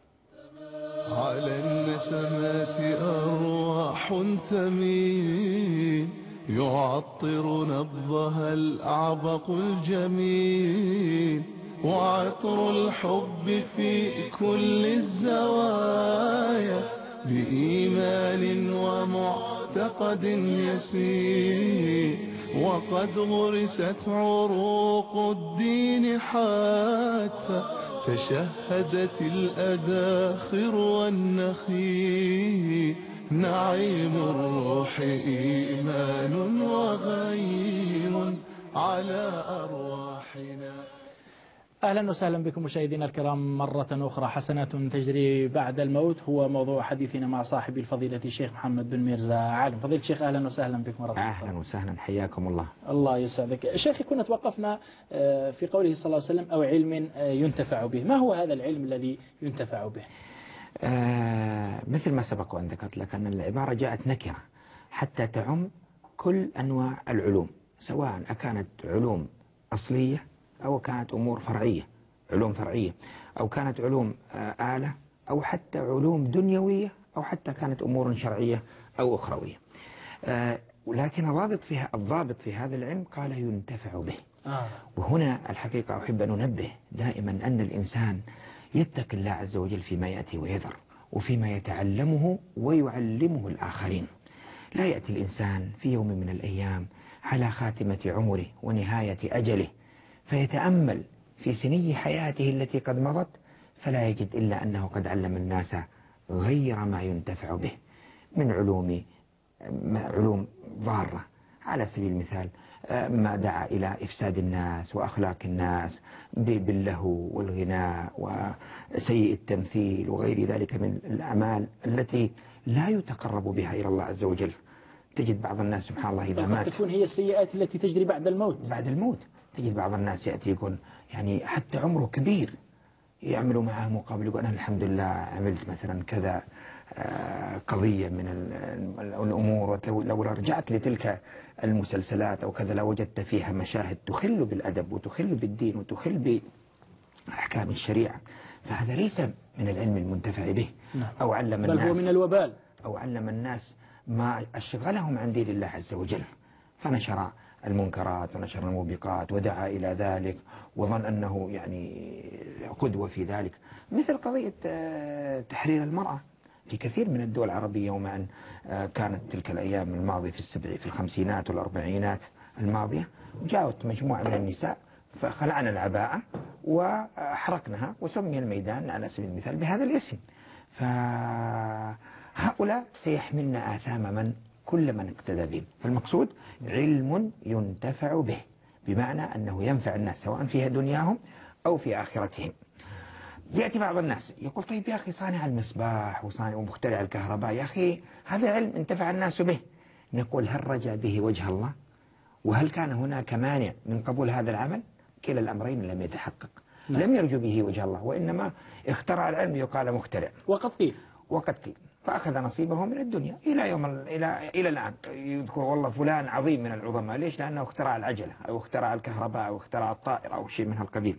على النسمات أرواح تميل يعطر نبضها الأعبق الجميل، وعطر الحب في كل الزوايا بإيمان ومعتقد يسير، وقد غرست عروق الدين حتى تشهدت الأداخر والنخيل، نعيم الروح إيمان وغير على أرواحنا. أهلا وسهلا بكم مشاهدينا الكرام مرة أخرى. حسنات تجري بعد الموت هو موضوع حديثنا مع صاحب الفضيلة الشيخ محمد بن ميرزا عالم. فضيلة الشيخ أهلا وسهلا بكم مرة أخرى. أهلا وسهلا، حياكم الله. الله يسعدك. شيخي كنا توقفنا في قوله صلى الله عليه وسلم أو علم ينتفع به، ما هو هذا العلم الذي ينتفع به؟ آه مثل ما سبق وأن ذكرت لك أن العبارة جاءت نكرة حتى تعم كل أنواع العلوم، سواء أكانت علوم أصلية أو كانت أمور فرعية، علوم فرعية، أو كانت علوم آه آلة، أو حتى علوم دنيوية، أو حتى كانت أمور شرعية أو أخروية. آه ولكن الضابط فيها الضابط في هذا العلم قال ينتفع به. آه. وهنا الحقيقة أحب أن ننبه دائما أن الإنسان يتقي الله عز وجل فيما يأتي ويذر، وفيما يتعلمه ويعلمه الآخرين. لا يأتي الإنسان في يوم من الأيام على خاتمة عمره ونهاية أجله فيتأمل في سني حياته التي قد مضت فلا يجد إلا أنه قد علم الناس غير ما ينتفع به من علوم علوم ضارة. على سبيل المثال ما دعا إلى إفساد الناس وأخلاق الناس باللهو والغناء وسيء التمثيل وغير ذلك من الأعمال التي لا يتقرب بها إلى الله عز وجل. تجد بعض الناس سبحان الله إذا مات تكون هي السيئات التي تجري بعد الموت. بعد الموت تجد بعض الناس يأتي يقول يعني حتى عمره كبير يعملوا معه مقابل، يقول أنا الحمد لله عملت مثلا كذا قضية من الأمور، لو رجعت لتلك المسلسلات أو كذا لوجدت فيها مشاهد تخل بالأدب وتخل بالدين وتخل بأحكام الشريعة، فهذا ليس من العلم المنتفع به. أو علم الناس، بل هو من الوبال، أو علم الناس ما أشغلهم عن دين الله عز وجل، فنشر المنكرات ونشر الموبقات ودعا إلى ذلك وظن أنه يعني قدوة في ذلك. مثل قضية تحرير المرأة في كثير من الدول العربية، يوم أن كانت تلك الأيام الماضية في السبع في الخمسينات والأربعينات الماضية، جاءت مجموعة من النساء فخلعن العباءة وحرقناها وسمي الميدان على سبيل المثال بهذا الاسم. فهؤلاء سيحملن آثام من كل من اقتدى بهم. فالمقصود علم ينتفع به، بمعنى أنه ينفع الناس سواء في دنياهم أو في آخرتهم. يأتي بعض الناس يقول طيب يا أخي صانع المصباح وصانع ومخترع الكهرباء يا أخي هذا علم انتفع الناس به. نقول هل رجع به وجه الله؟ وهل كان هناك مانع من قبول هذا العمل؟ كلا الأمرين لم يتحقق. نعم. لم يرجو به وجه الله، وإنما اخترع العلم يقال مخترع. وقد قيل وقد قيل فأخذ نصيبه من الدنيا إلى يوم ال... إلى إلى الآن يذكر والله فلان عظيم من العظماء. ليش؟ لأنه اخترع العجلة أو اخترع الكهرباء أو اخترع الطائرة أو شيء من هالقبيل.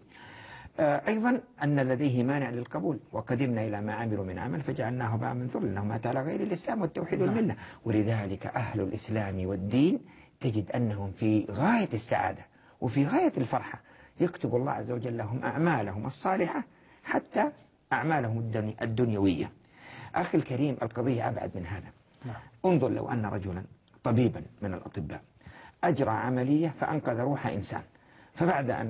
أيضا أن لديه مانع للقبول، وقدمنا إلى ما عملوا من عمل فجعلناه هباء منثورا إنه مات على غير الإسلام والتوحيد والملة. ولذلك أهل الإسلام والدين تجد أنهم في غاية السعادة وفي غاية الفرحة، يكتب الله عز وجل لهم أعمالهم الصالحة حتى أعمالهم الدنيوية. أخي الكريم القضية أبعد من هذا. انظر لو أن رجلا طبيبا من الأطباء أجرى عملية فأنقذ روح إنسان، فبعد أن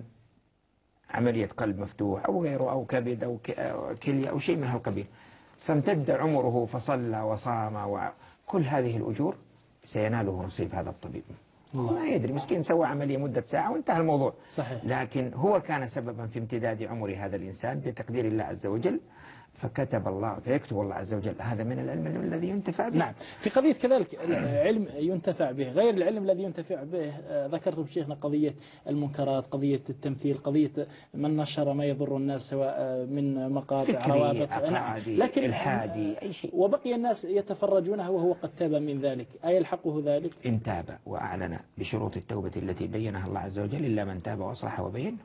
عملية قلب مفتوح أو غيره أو كبد أو كلية أو شيء من هالقبيل فامتد عمره فصلى وصام وكل هذه الأجور سيناله نصيب هذا الطبيب. هو ما يدري، مسكين سوى عملية مدة ساعة وانتهى الموضوع. صحيح. لكن هو كان سببا في امتداد عمر هذا الإنسان بتقدير الله عز وجل، فكتب الله فيكتب الله عز وجل هذا من العلم الذي ينتفع به. نعم. في قضية كذلك العلم ينتفع به غير العلم الذي ينتفع به. ذكرتم شيخنا قضية المنكرات، قضية التمثيل، قضية من نشر ما يضر الناس سواء من مقاطع روابط نعم. لكن الحادي أي شيء، وبقي الناس يتفرجونه وهو قد تاب من ذلك، أيلحقه ذلك؟ إن تاب وأعلن بشروط التوبة التي بينها الله عز وجل إلا من تاب وأصلح وبين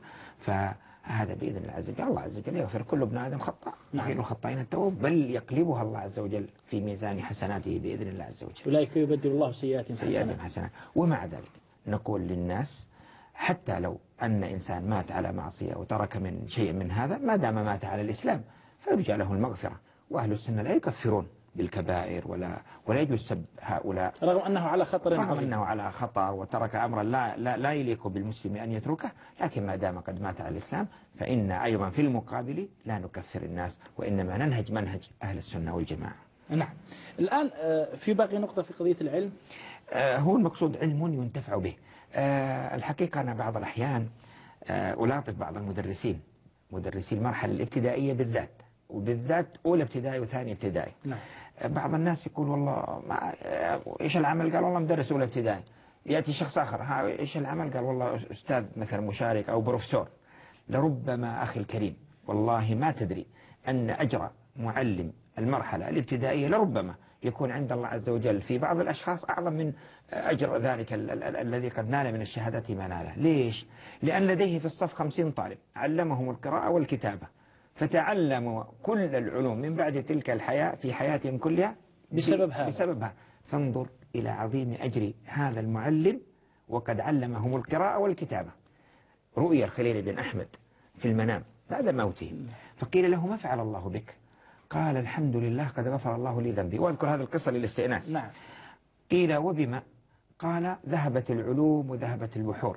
فهذا بإذن الله عز وجل. الله عز وجل يغفر كل ابن آدم خطأ، خير الخطائين التوب، بل يقلبها الله عز وجل في ميزان حسناته بإذن الله عز وجل. أولئك يبدل الله سيئاتهم حسنات. حسنات. ومع ذلك نقول للناس حتى لو أن إنسان مات على معصية وترك من شيء من هذا ما دام مات على الإسلام فيرجى له المغفرة، وأهل السنة لا يكفرون بالكبائر ولا ولا يجوز سب هؤلاء رغم أنه على خطر رغم أنه على خطر وترك أمرا لا لا لا يليق بالمسلم أن يتركه، لكن ما دام قد مات على الإسلام فإن أيضا في المقابل لا نكفر الناس، وإنما ننهج منهج أهل السنة والجماعة. نعم. الآن في باقي نقطة في قضية العلم، هو المقصود علم ينتفع به. الحقيقة أنا بعض الأحيان ألاطف بعض المدرسين مدرسي المرحلة الابتدائية بالذات، وبالذات أولى ابتدائي وثاني ابتدائي. نعم. بعض الناس يقول والله ما إيش العمل؟ قال والله مدرس أولى ابتدائي. يأتي شخص آخر ها إيش العمل؟ قال والله أستاذ مثلا مشارك أو بروفيسور. لربما أخي الكريم والله ما تدري أن أجر معلم المرحلة الابتدائية لربما يكون عند الله عز وجل في بعض الأشخاص أعظم من أجر ذلك ال ال ال الذي قد نال من الشهادات ما ناله. ليش؟ لأن لديه في الصف خمسين طالب علمهم القراءة والكتابة، فتعلموا كل العلوم من بعد تلك الحياة في حياتهم كلها بسبب هذا. بسببها. فانظر إلى عظيم أجر هذا المعلم وقد علمهم القراءة والكتابة. رؤيا الخليل بن أحمد في المنام بعد موته فقيل له ما فعل الله بك؟ قال الحمد لله قد غفر الله لي ذنبي. وأذكر هذه القصة للاستئناس. نعم. قيل وبما؟ قال ذهبت العلوم وذهبت البحور،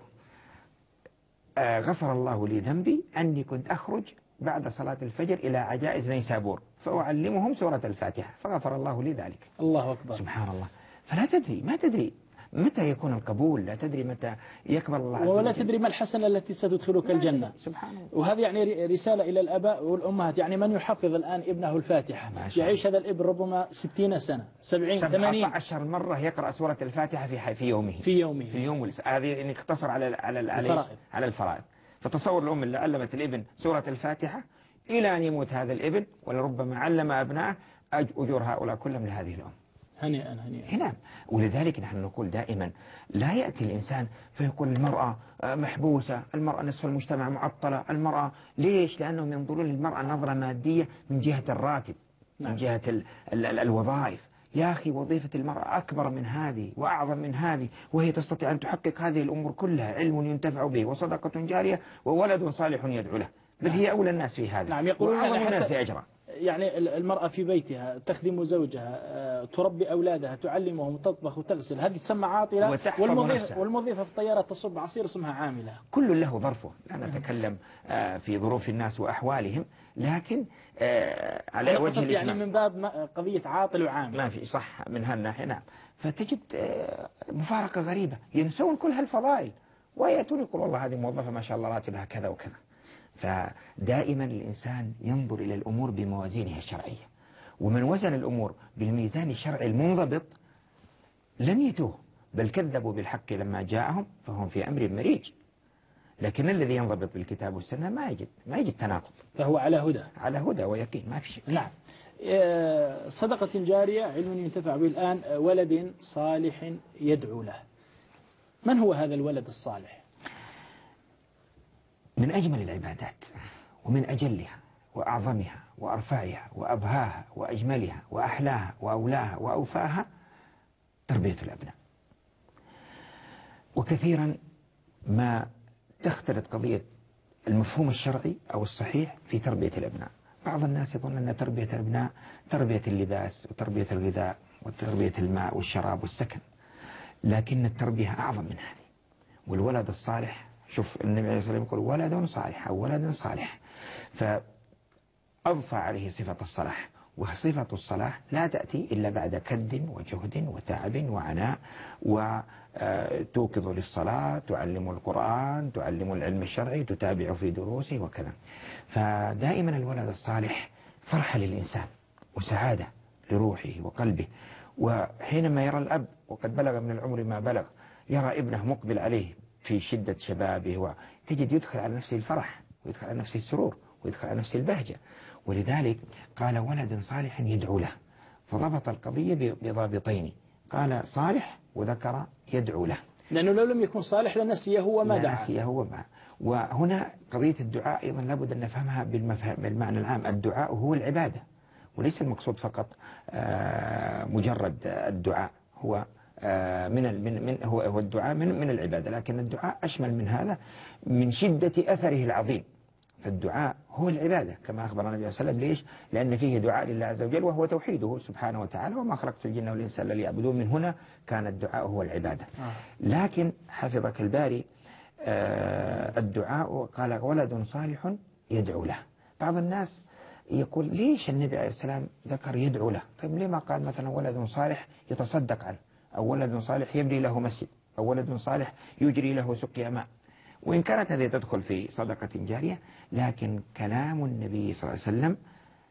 آه غفر الله لي ذنبي أني كنت أخرج بعد صلاة الفجر إلى عجائز نيسابور فأعلمهم سورة الفاتحة فغفر الله لي ذلك. الله أكبر. سبحان الله. فلا تدري ما تدري متى يكون القبول، لا تدري متى يقبل الله عز وجل، ولا تدري ما الحسنة التي ستدخلك الجنة. سبحان الله. وهذه يعني رسالة إلى الآباء والأمهات. يعني من يحفظ الآن ابنه الفاتحة يعيش هذا الابن ربما ستين سنة سبعين ثمانين سبعة عشر مرة يقرأ سورة الفاتحة في في يومه في يومه في اليوم. هذه إن اقتصر على على الفرائض على الفرائض. فتصور الأم اللي علمت الابن سورة الفاتحة إلى أن يموت هذا الابن، ولربما علم أبنائه أجور هؤلاء كلهم لهذه الأم. هنيئا هنيئا. نعم. ولذلك نحن نقول دائما لا يأتي الإنسان فيقول المرأة محبوسة، المرأة نصف المجتمع معطلة، المرأة ليش؟ لأنهم ينظرون للمرأة نظرة مادية من جهة الراتب. نعم. من جهة ال ال ال الوظائف. يا أخي وظيفة المرأة أكبر من هذه وأعظم من هذه، وهي تستطيع أن تحقق هذه الأمور كلها، علم ينتفع به وصدقة جارية وولد صالح يدعو له، بل هي أولى الناس في هذا. نعم. يقولون أعظم الناس أجرا. يعني المرأة في بيتها تخدم زوجها، تربي أولادها، تعلمهم، تطبخ وتغسل، هذه تسمى عاطلة. والمضيفة, والمضيفة في الطيارة تصب عصير اسمها عاملة. كل له ظرفه، لا نتكلم في ظروف الناس وأحوالهم، لكن على وجه الإجمال يعني من باب قضية عاطل وعامل ما في صح من هالناحية. نعم. فتجد مفارقة غريبة، ينسون كل هالفضائل ويأتون يقول والله هذه موظفة ما شاء الله راتبها كذا وكذا. فدائما الإنسان ينظر إلى الأمور بموازينها الشرعية، ومن وزن الأمور بالميزان الشرعي المنضبط لن يتوه، بل كذبوا بالحق لما جاءهم فهم في أمر مريج. لكن الذي ينضبط بالكتاب والسنة ما يجد ما يجد تناقض، فهو على هدى على هدى ويقين، ما في شيء. نعم. صدقة جارية، علم ينتفع به الآن، ولد صالح يدعو له. من هو هذا الولد الصالح؟ من أجمل العبادات ومن أجلها وأعظمها وأرفعها وأبهاها وأجملها وأحلاها وأولاها وأوفاها تربية الأبناء. وكثيرا ما تختلط قضية المفهوم الشرعي أو الصحيح في تربية الأبناء. بعض الناس يظن أن تربية الأبناء تربية اللباس وتربية الغذاء وتربية الماء والشراب والسكن، لكن التربية أعظم من هذه. والولد الصالح، شوف النبي عليه الصلاة والسلام يقول ولد صالح أو ولد صالح، فأضفى عليه صفة الصلاح. وصفة الصلاح لا تأتي إلا بعد كد وجهد وتعب وعناء، وتوقظ للصلاة، تعلم القرآن، تعلم العلم الشرعي، تتابع في دروسه وكذا. فدائما الولد الصالح فرحة للإنسان وسعادة لروحه وقلبه. وحينما يرى الأب وقد بلغ من العمر ما بلغ، يرى ابنه مقبل عليه في شدة شبابه، وتجد يدخل على نفسه الفرح ويدخل على نفسه السرور ويدخل على نفسه البهجة. ولذلك قال ولد صالح يدعو له، فضبط القضية بضابطين، قال صالح وذكر يدعو له، لأنه لو لم يكن صالح لنسيه هو ما دعا. لنسيه هو ما. وهنا قضية الدعاء أيضا لابد أن نفهمها بالمعنى العام. الدعاء هو العبادة، وليس المقصود فقط مجرد الدعاء، هو من من هو هو الدعاء من من العبادة، لكن الدعاء أشمل من هذا من شدة أثره العظيم. فالدعاء هو العبادة كما أخبر النبي صلى الله عليه وسلم. ليش؟ لأن فيه دعاء لله عز وجل وهو توحيده سبحانه وتعالى، وما خلقت الجن والإنس إلا ليعبدون. من هنا كان الدعاء هو العبادة. لكن حفظك الباري الدعاء قال ولد صالح يدعو له. بعض الناس يقول ليش النبي عليه السلام ذكر يدعو له؟ طيب ليه ما قال مثلا ولد صالح يتصدق عنه، أو ولد صالح يبني له مسجد، أو ولد صالح يجري له سقيا ماء؟ وإن كانت هذه تدخل في صدقة جارية، لكن كلام النبي صلى الله عليه وسلم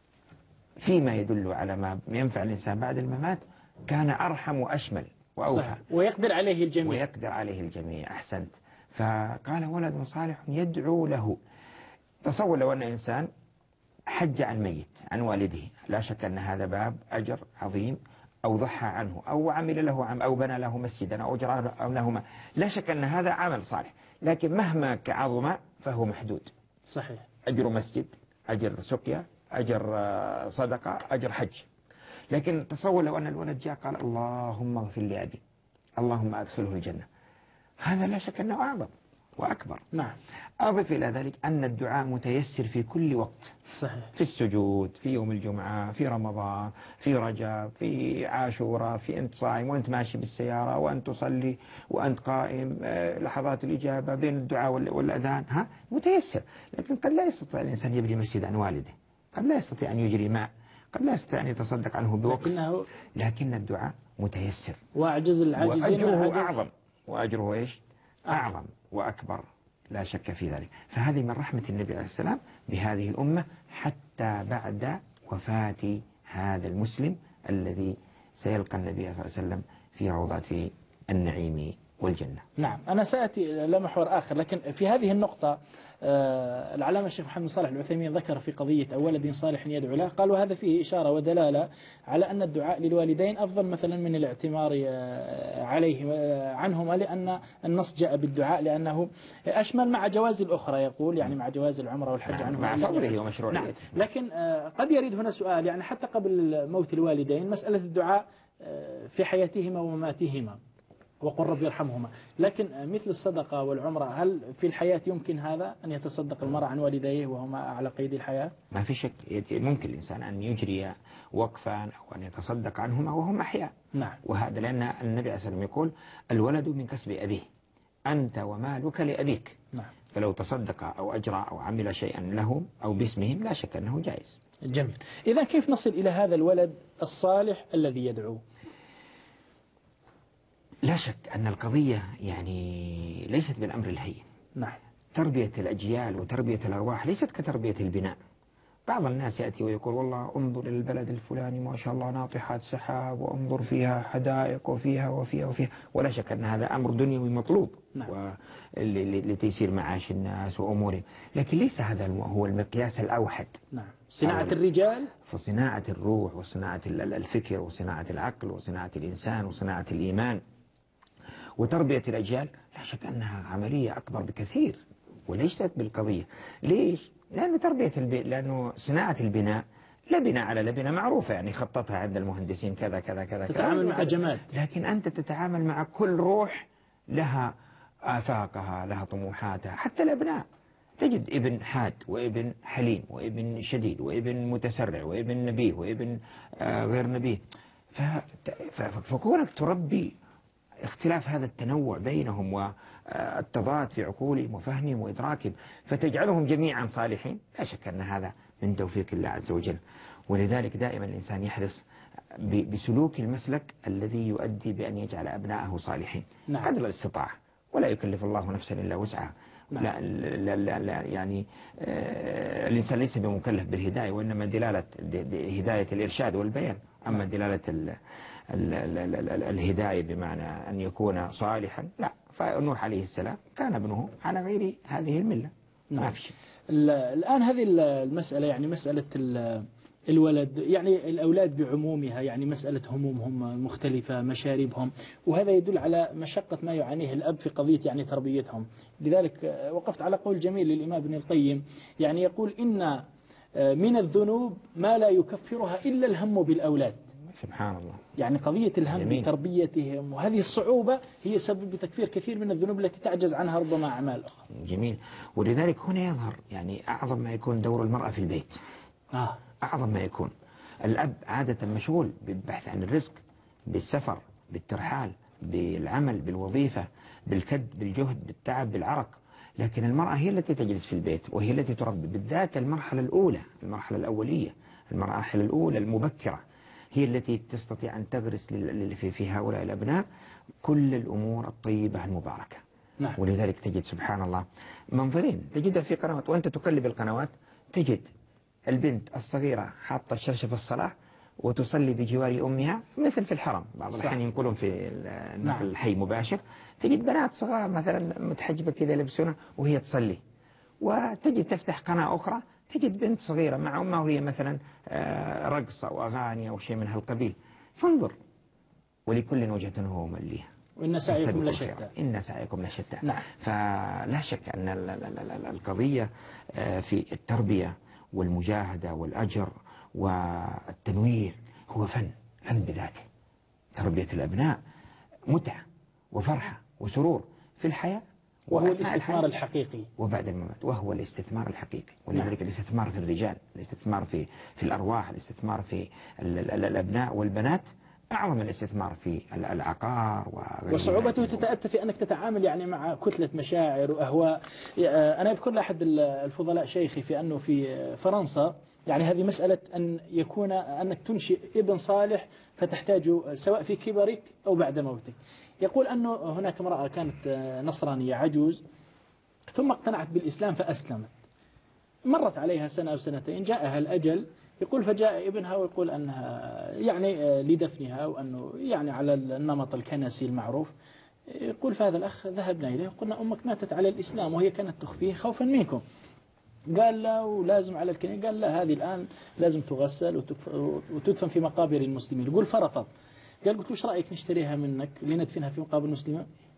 فيما يدل على ما ينفع الإنسان بعد الممات كان أرحم وأشمل وأوفى، ويقدر عليه الجميع ويقدر عليه الجميع. أحسنت. فقال ولد صالح يدعو له. تصور لو أن إنسان حج عن ميت عن والده، لا شك أن هذا باب أجر عظيم، أو ضحى عنه، أو عمل له عم، أو بنى له مسجدا، أو أجر لهما، لا شك أن هذا عمل صالح. لكن مهما كعظم فهو محدود. صحيح. أجر مسجد، أجر سقيا، أجر صدقة، أجر حج. لكن تصور لو أن الولد جاء قال اللهم اغفر لأبي، اللهم أدخله الجنة، هذا لا شك أنه أعظم وأكبر. نعم. أضف إلى ذلك أن الدعاء متيسر في كل وقت. صحيح. في السجود، في يوم الجمعة، في رمضان، في رجب، في عاشوراء، في أنت صائم وأنت ماشي بالسيارة، وأنت تصلي وأنت قائم، لحظات الإجابة بين الدعاء والأذان، ها متيسر. لكن قد لا يستطيع الإنسان يبني مسجد عن والده، قد لا يستطيع أن يجري ماء، قد لا يستطيع أن يتصدق عنه بوقت، لكنه لكن الدعاء متيسر. وأعجز العاجزين وأجره أعظم، وأجره إيش؟ أعظم وأكبر، لا شك في ذلك. فهذه من رحمة النبي عليه السلام بهذه الأمة حتى بعد وفاة هذا المسلم الذي سيلقى النبي صلى الله عليه وسلم في روضة النعيم والجنة. نعم. أنا سأتي لمحور آخر، لكن في هذه النقطة آه العلامة الشيخ محمد صالح العثيمين ذكر في قضية أو ولد صالح يدعو له، قال وهذا فيه إشارة ودلالة على أن الدعاء للوالدين أفضل مثلا من الاعتمار آه عليه آه عنهما، لأن النص جاء بالدعاء لأنه أشمل، مع جواز الأخرى يقول، يعني مع جواز العمرة والحج عنه مع فضله ومشروعيته. نعم. لكن آه قد يريد هنا سؤال، يعني حتى قبل موت الوالدين مسألة الدعاء آه في حياتهما ومماتهما، وقل رب يرحمهما. لكن مثل الصدقة والعمرة، هل في الحياة يمكن هذا أن يتصدق المرء عن والديه وهما على قيد الحياة؟ ما في شك، ممكن الإنسان أن يجري وقفا أو أن يتصدق عنهما وهم أحياء. نعم. وهذا لأن النبي صلى الله عليه وسلم يقول الولد من كسب أبيه، أنت ومالك لأبيك. نعم. فلو تصدق أو أجرى أو عمل شيئا له أو باسمهم لا شك أنه جائز. جميل. إذا كيف نصل إلى هذا الولد الصالح الذي يدعو؟ لا شك أن القضية يعني ليست بالأمر الهين. نعم. تربية الأجيال وتربية الأرواح ليست كتربية البناء. بعض الناس يأتي ويقول والله انظر إلى البلد الفلاني ما شاء الله ناطحات سحاب، وانظر فيها حدائق وفيها وفيها وفيها، ولا شك أن هذا أمر دنيوي مطلوب. نعم. لتيسير معاش الناس وأمورهم، لكن ليس هذا هو المقياس الأوحد. نعم. صناعة الرجال، فصناعة الروح وصناعة الفكر وصناعة العقل وصناعة الإنسان وصناعة الإيمان وتربية الأجيال لا شك أنها عملية أكبر بكثير وليست بالقضية. ليش؟ لأنه تربية البي... لأنه صناعة البناء لا بناء على لبنة معروفة، يعني خططها عند المهندسين كذا كذا كذا، تتعامل مع جماد. لكن أنت تتعامل مع كل روح لها آفاقها، لها طموحاتها. حتى الأبناء تجد ابن حاد وابن حليم وابن شديد وابن متسرع وابن نبيه وابن آه غير نبيه. ف... ف... فكونك تربي اختلاف هذا التنوع بينهم والتضاد في عقولهم وفهمهم وإدراكهم فتجعلهم جميعا صالحين، لا شك أن هذا من توفيق الله عز وجل. ولذلك دائما الإنسان يحرص بسلوك المسلك الذي يؤدي بأن يجعل أبناءه صالحين. نعم. قدر الاستطاعة، ولا يكلف الله نفسا إلا وسعها. نعم. لا, لا, لا, لا يعني آه الإنسان ليس بمكلف بالهداية، وإنما دلالة هداية الإرشاد والبيان. أما دلالة ال ال ال ال ال الهداية بمعنى أن يكون صالحا لا. فنوح عليه السلام كان ابنه على غير هذه الملة. نعم. ما في شيء. الآن هذه المسألة يعني مسألة الولد، يعني الأولاد بعمومها، يعني مسألة همومهم مختلفة، مشاربهم، وهذا يدل على مشقة ما يعانيه الأب في قضية يعني تربيتهم. لذلك وقفت على قول جميل للإمام ابن القيم، يعني يقول إن من الذنوب ما لا يكفرها إلا الهم بالأولاد. سبحان الله. يعني قضية الهم جميل. بتربيتهم، وهذه الصعوبة هي سبب تكفير كثير من الذنوب التي تعجز عنها ربما أعمال أخرى. جميل. ولذلك هنا يظهر يعني أعظم ما يكون دور المرأة في البيت. آه. أعظم ما يكون. الأب عادة مشغول بالبحث عن الرزق، بالسفر، بالترحال، بالعمل، بالوظيفة، بالكد، بالجهد، بالتعب، بالعرق. لكن المرأة هي التي تجلس في البيت وهي التي تربي، بالذات المرحلة الأولى، المرحلة الأولية، المرحلة الأولى المبكرة، هي التي تستطيع أن تغرس في في هؤلاء الأبناء كل الأمور الطيبة المباركة. نعم. ولذلك تجد سبحان الله منظرين تجدها في قنوات، وأنت تقلب القنوات تجد البنت الصغيرة حاطة الشرشة في الصلاة وتصلي بجوار أمها مثل في الحرم. بعض الأحيان ينقلون في النقل الحي مباشر، تجد بنات صغار مثلا متحجبة كذا يلبسونها وهي تصلي، وتجد تفتح قناة أخرى تجد بنت صغيرة مع أمها وهي مثلا رقص أو أغاني أو شيء من هالقبيل. فانظر، ولكل وجهة هو موليها وإن سعيكم لشتى. إن سعيكم لشتى. نعم. فلا شك أن القضية في التربية والمجاهدة والأجر والتنوير هو فن، فن بذاته. تربية الأبناء متعة وفرحة وسرور في الحياة، وهو الاستثمار الحقيقي وبعد الممات، وهو الاستثمار الحقيقي. ولذلك نعم. الاستثمار في الرجال، الاستثمار في في الأرواح، الاستثمار في الأبناء والبنات أعظم الاستثمار في العقار وغيره. وصعوبته تتأتى في أنك تتعامل يعني مع كتلة مشاعر وأهواء. أنا أذكر لأحد الفضلاء شيخي في أنه في فرنسا يعني هذه مسألة أن يكون أنك تنشئ ابن صالح فتحتاج سواء في كبرك أو بعد موتك. يقول أنه هناك امرأة كانت نصرانية عجوز ثم اقتنعت بالإسلام فأسلمت، مرت عليها سنة أو سنتين جاءها الأجل، يقول فجاء ابنها ويقول أنها يعني لدفنها وأنه يعني على النمط الكنسي المعروف. يقول فهذا الأخ ذهبنا إليه وقلنا أمك ماتت على الإسلام وهي كانت تخفيه خوفا منكم. قال لا ولازم على الكنيسة. قال لا هذه الآن لازم تغسل وتدفن في مقابر المسلمين. يقول فرفض. قال قلت وش رأيك نشتريها منك لندفنها في مقابر المسلمين؟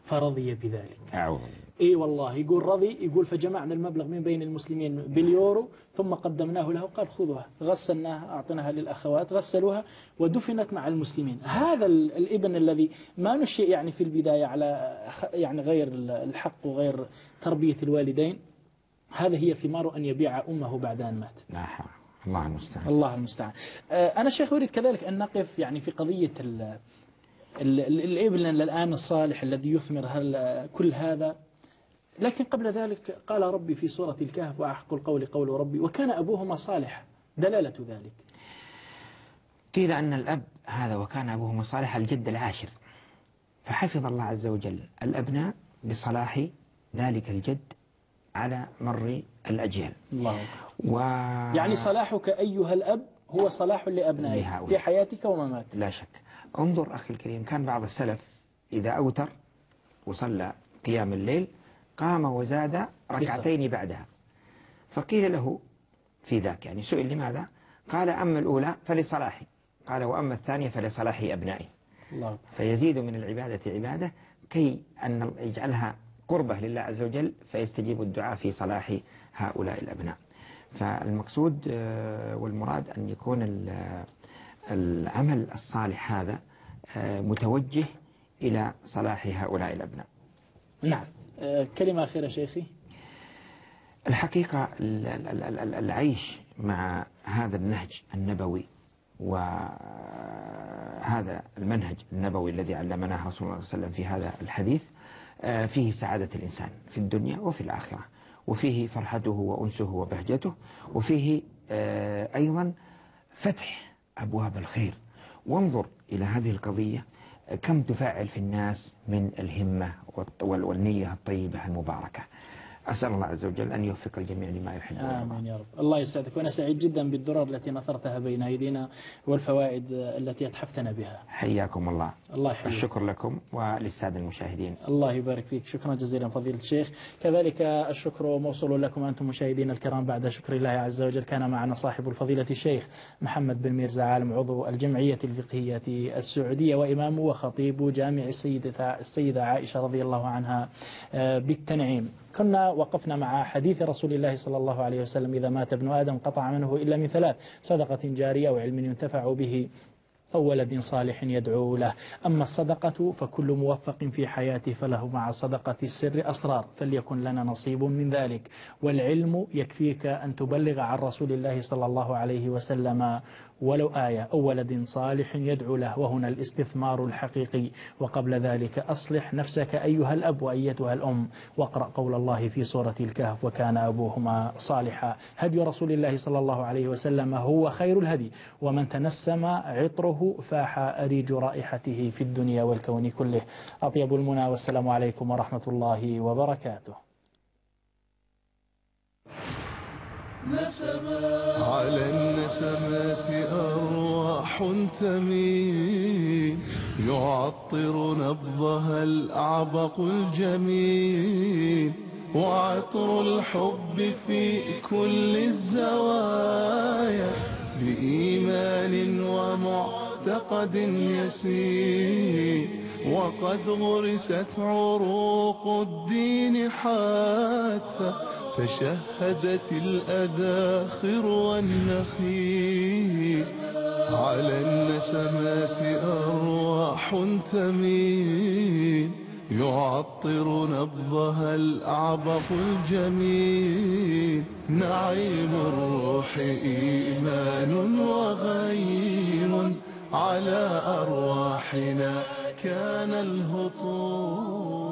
فرضي بذلك. أعوذ. اي والله يقول رضي، يقول فجمعنا المبلغ من بين المسلمين باليورو ثم قدمناه له، قال خذوها، غسلناها أعطيناها للأخوات غسلوها ودفنت مع المسلمين. هذا الابن الذي ما نشئ يعني في البداية على يعني غير الحق وغير تربية الوالدين، هذا هي ثمار أن يبيع أمه بعد أن مات. لا حول. الله المستعان. الله المستعان. أنا شيخ أريد كذلك أن نقف يعني في قضية الابن الآن الصالح الذي يثمر كل هذا. لكن قبل ذلك قال ربي في سورة الكهف وأحق القول قول ربي وكان أبوهما صالح، دلالة ذلك. قيل أن الأب هذا وكان أبوهما صالح الجد العاشر، فحفظ الله عز وجل الأبناء بصلاح ذلك الجد على مر الأجيال. الله. و... يعني صلاحك أيها الأب هو صلاح لأبنائك في حياتك ومماتك. لا شك. انظر أخي الكريم، كان بعض السلف إذا أوتر وصلى قيام الليل قام وزاد ركعتين بعدها، فقيل له في ذاك يعني سئل لماذا؟ قال أما الأولى فلصلاحي، قال وأما الثانية فلصلاح أبنائي. الله. فيزيد من العبادة عبادة كي أن يجعلها قربة لله عز وجل فيستجيب الدعاء في صلاح هؤلاء الأبناء. فالمقصود والمراد أن يكون العمل الصالح هذا متوجه إلى صلاح هؤلاء الأبناء. نعم. كلمة أخيرة شيخي. الحقيقة العيش مع هذا النهج النبوي وهذا المنهج النبوي الذي علمناه رسول الله صلى الله عليه وسلم في هذا الحديث فيه سعادة الإنسان في الدنيا وفي الآخرة، وفيه فرحته وأنسه وبهجته، وفيه أيضا فتح أبواب الخير. وانظر إلى هذه القضية كم تفاعل في الناس من الهمة والنية الطيبة المباركة. أسأل الله عز وجل أن يوفق الجميع لما يحب ويرضى. آمين يا رب. الله يسعدك، وأنا سعيد جدا بالدرر التي نثرتها بين أيدينا والفوائد التي أتحفتنا بها. حياكم الله. الله يحييك. الشكر لكم وللسادة المشاهدين. الله يبارك فيك، شكرا جزيلا فضيلة الشيخ. كذلك الشكر موصول لكم أنتم مشاهدين الكرام. بعد شكر الله عز وجل كان معنا صاحب الفضيلة الشيخ محمد بن ميرزا عالم عضو الجمعية الفقهية السعودية وإمام وخطيب جامع السيدة, السيدة عائشة رضي الله عنها بالتنعيم. كنا وقفنا مع حديث رسول الله صلى الله عليه وسلم إذا مات ابن آدم قطع منه إلا من ثلاث: صدقة جارية وعلم ينتفع به أو ولد صالح يدعو له. أما الصدقة فكل موفق في حياته فله مع صدقة السر أسرار، فليكن لنا نصيب من ذلك. والعلم يكفيك أن تبلغ عن رسول الله صلى الله عليه وسلم ولو آية أو ولد صالح يدعو له، وهنا الاستثمار الحقيقي. وقبل ذلك أصلح نفسك أيها الأب وأيتها الأم، واقرأ قول الله في سورة الكهف وكان أبوهما صالحا. هدي رسول الله صلى الله عليه وسلم هو خير الهدي، ومن تنسم عطره فاح أريج رائحته في الدنيا والكون كله. أطيب المنى والسلام عليكم ورحمة الله وبركاته. على النسمات أرواح تميل يعطر نبضها الأعبق الجميل، وعطر الحب في كل الزوايا بإيمان ومعتقد يسير. وقد غرست عروق الدين حتى تشهدت الأداخر والنخيل. على النسمات أرواح تميل يعطر نبضها الأعبق الجميل. نعيم الروح إيمان وغيم على أرواحنا كان الهطول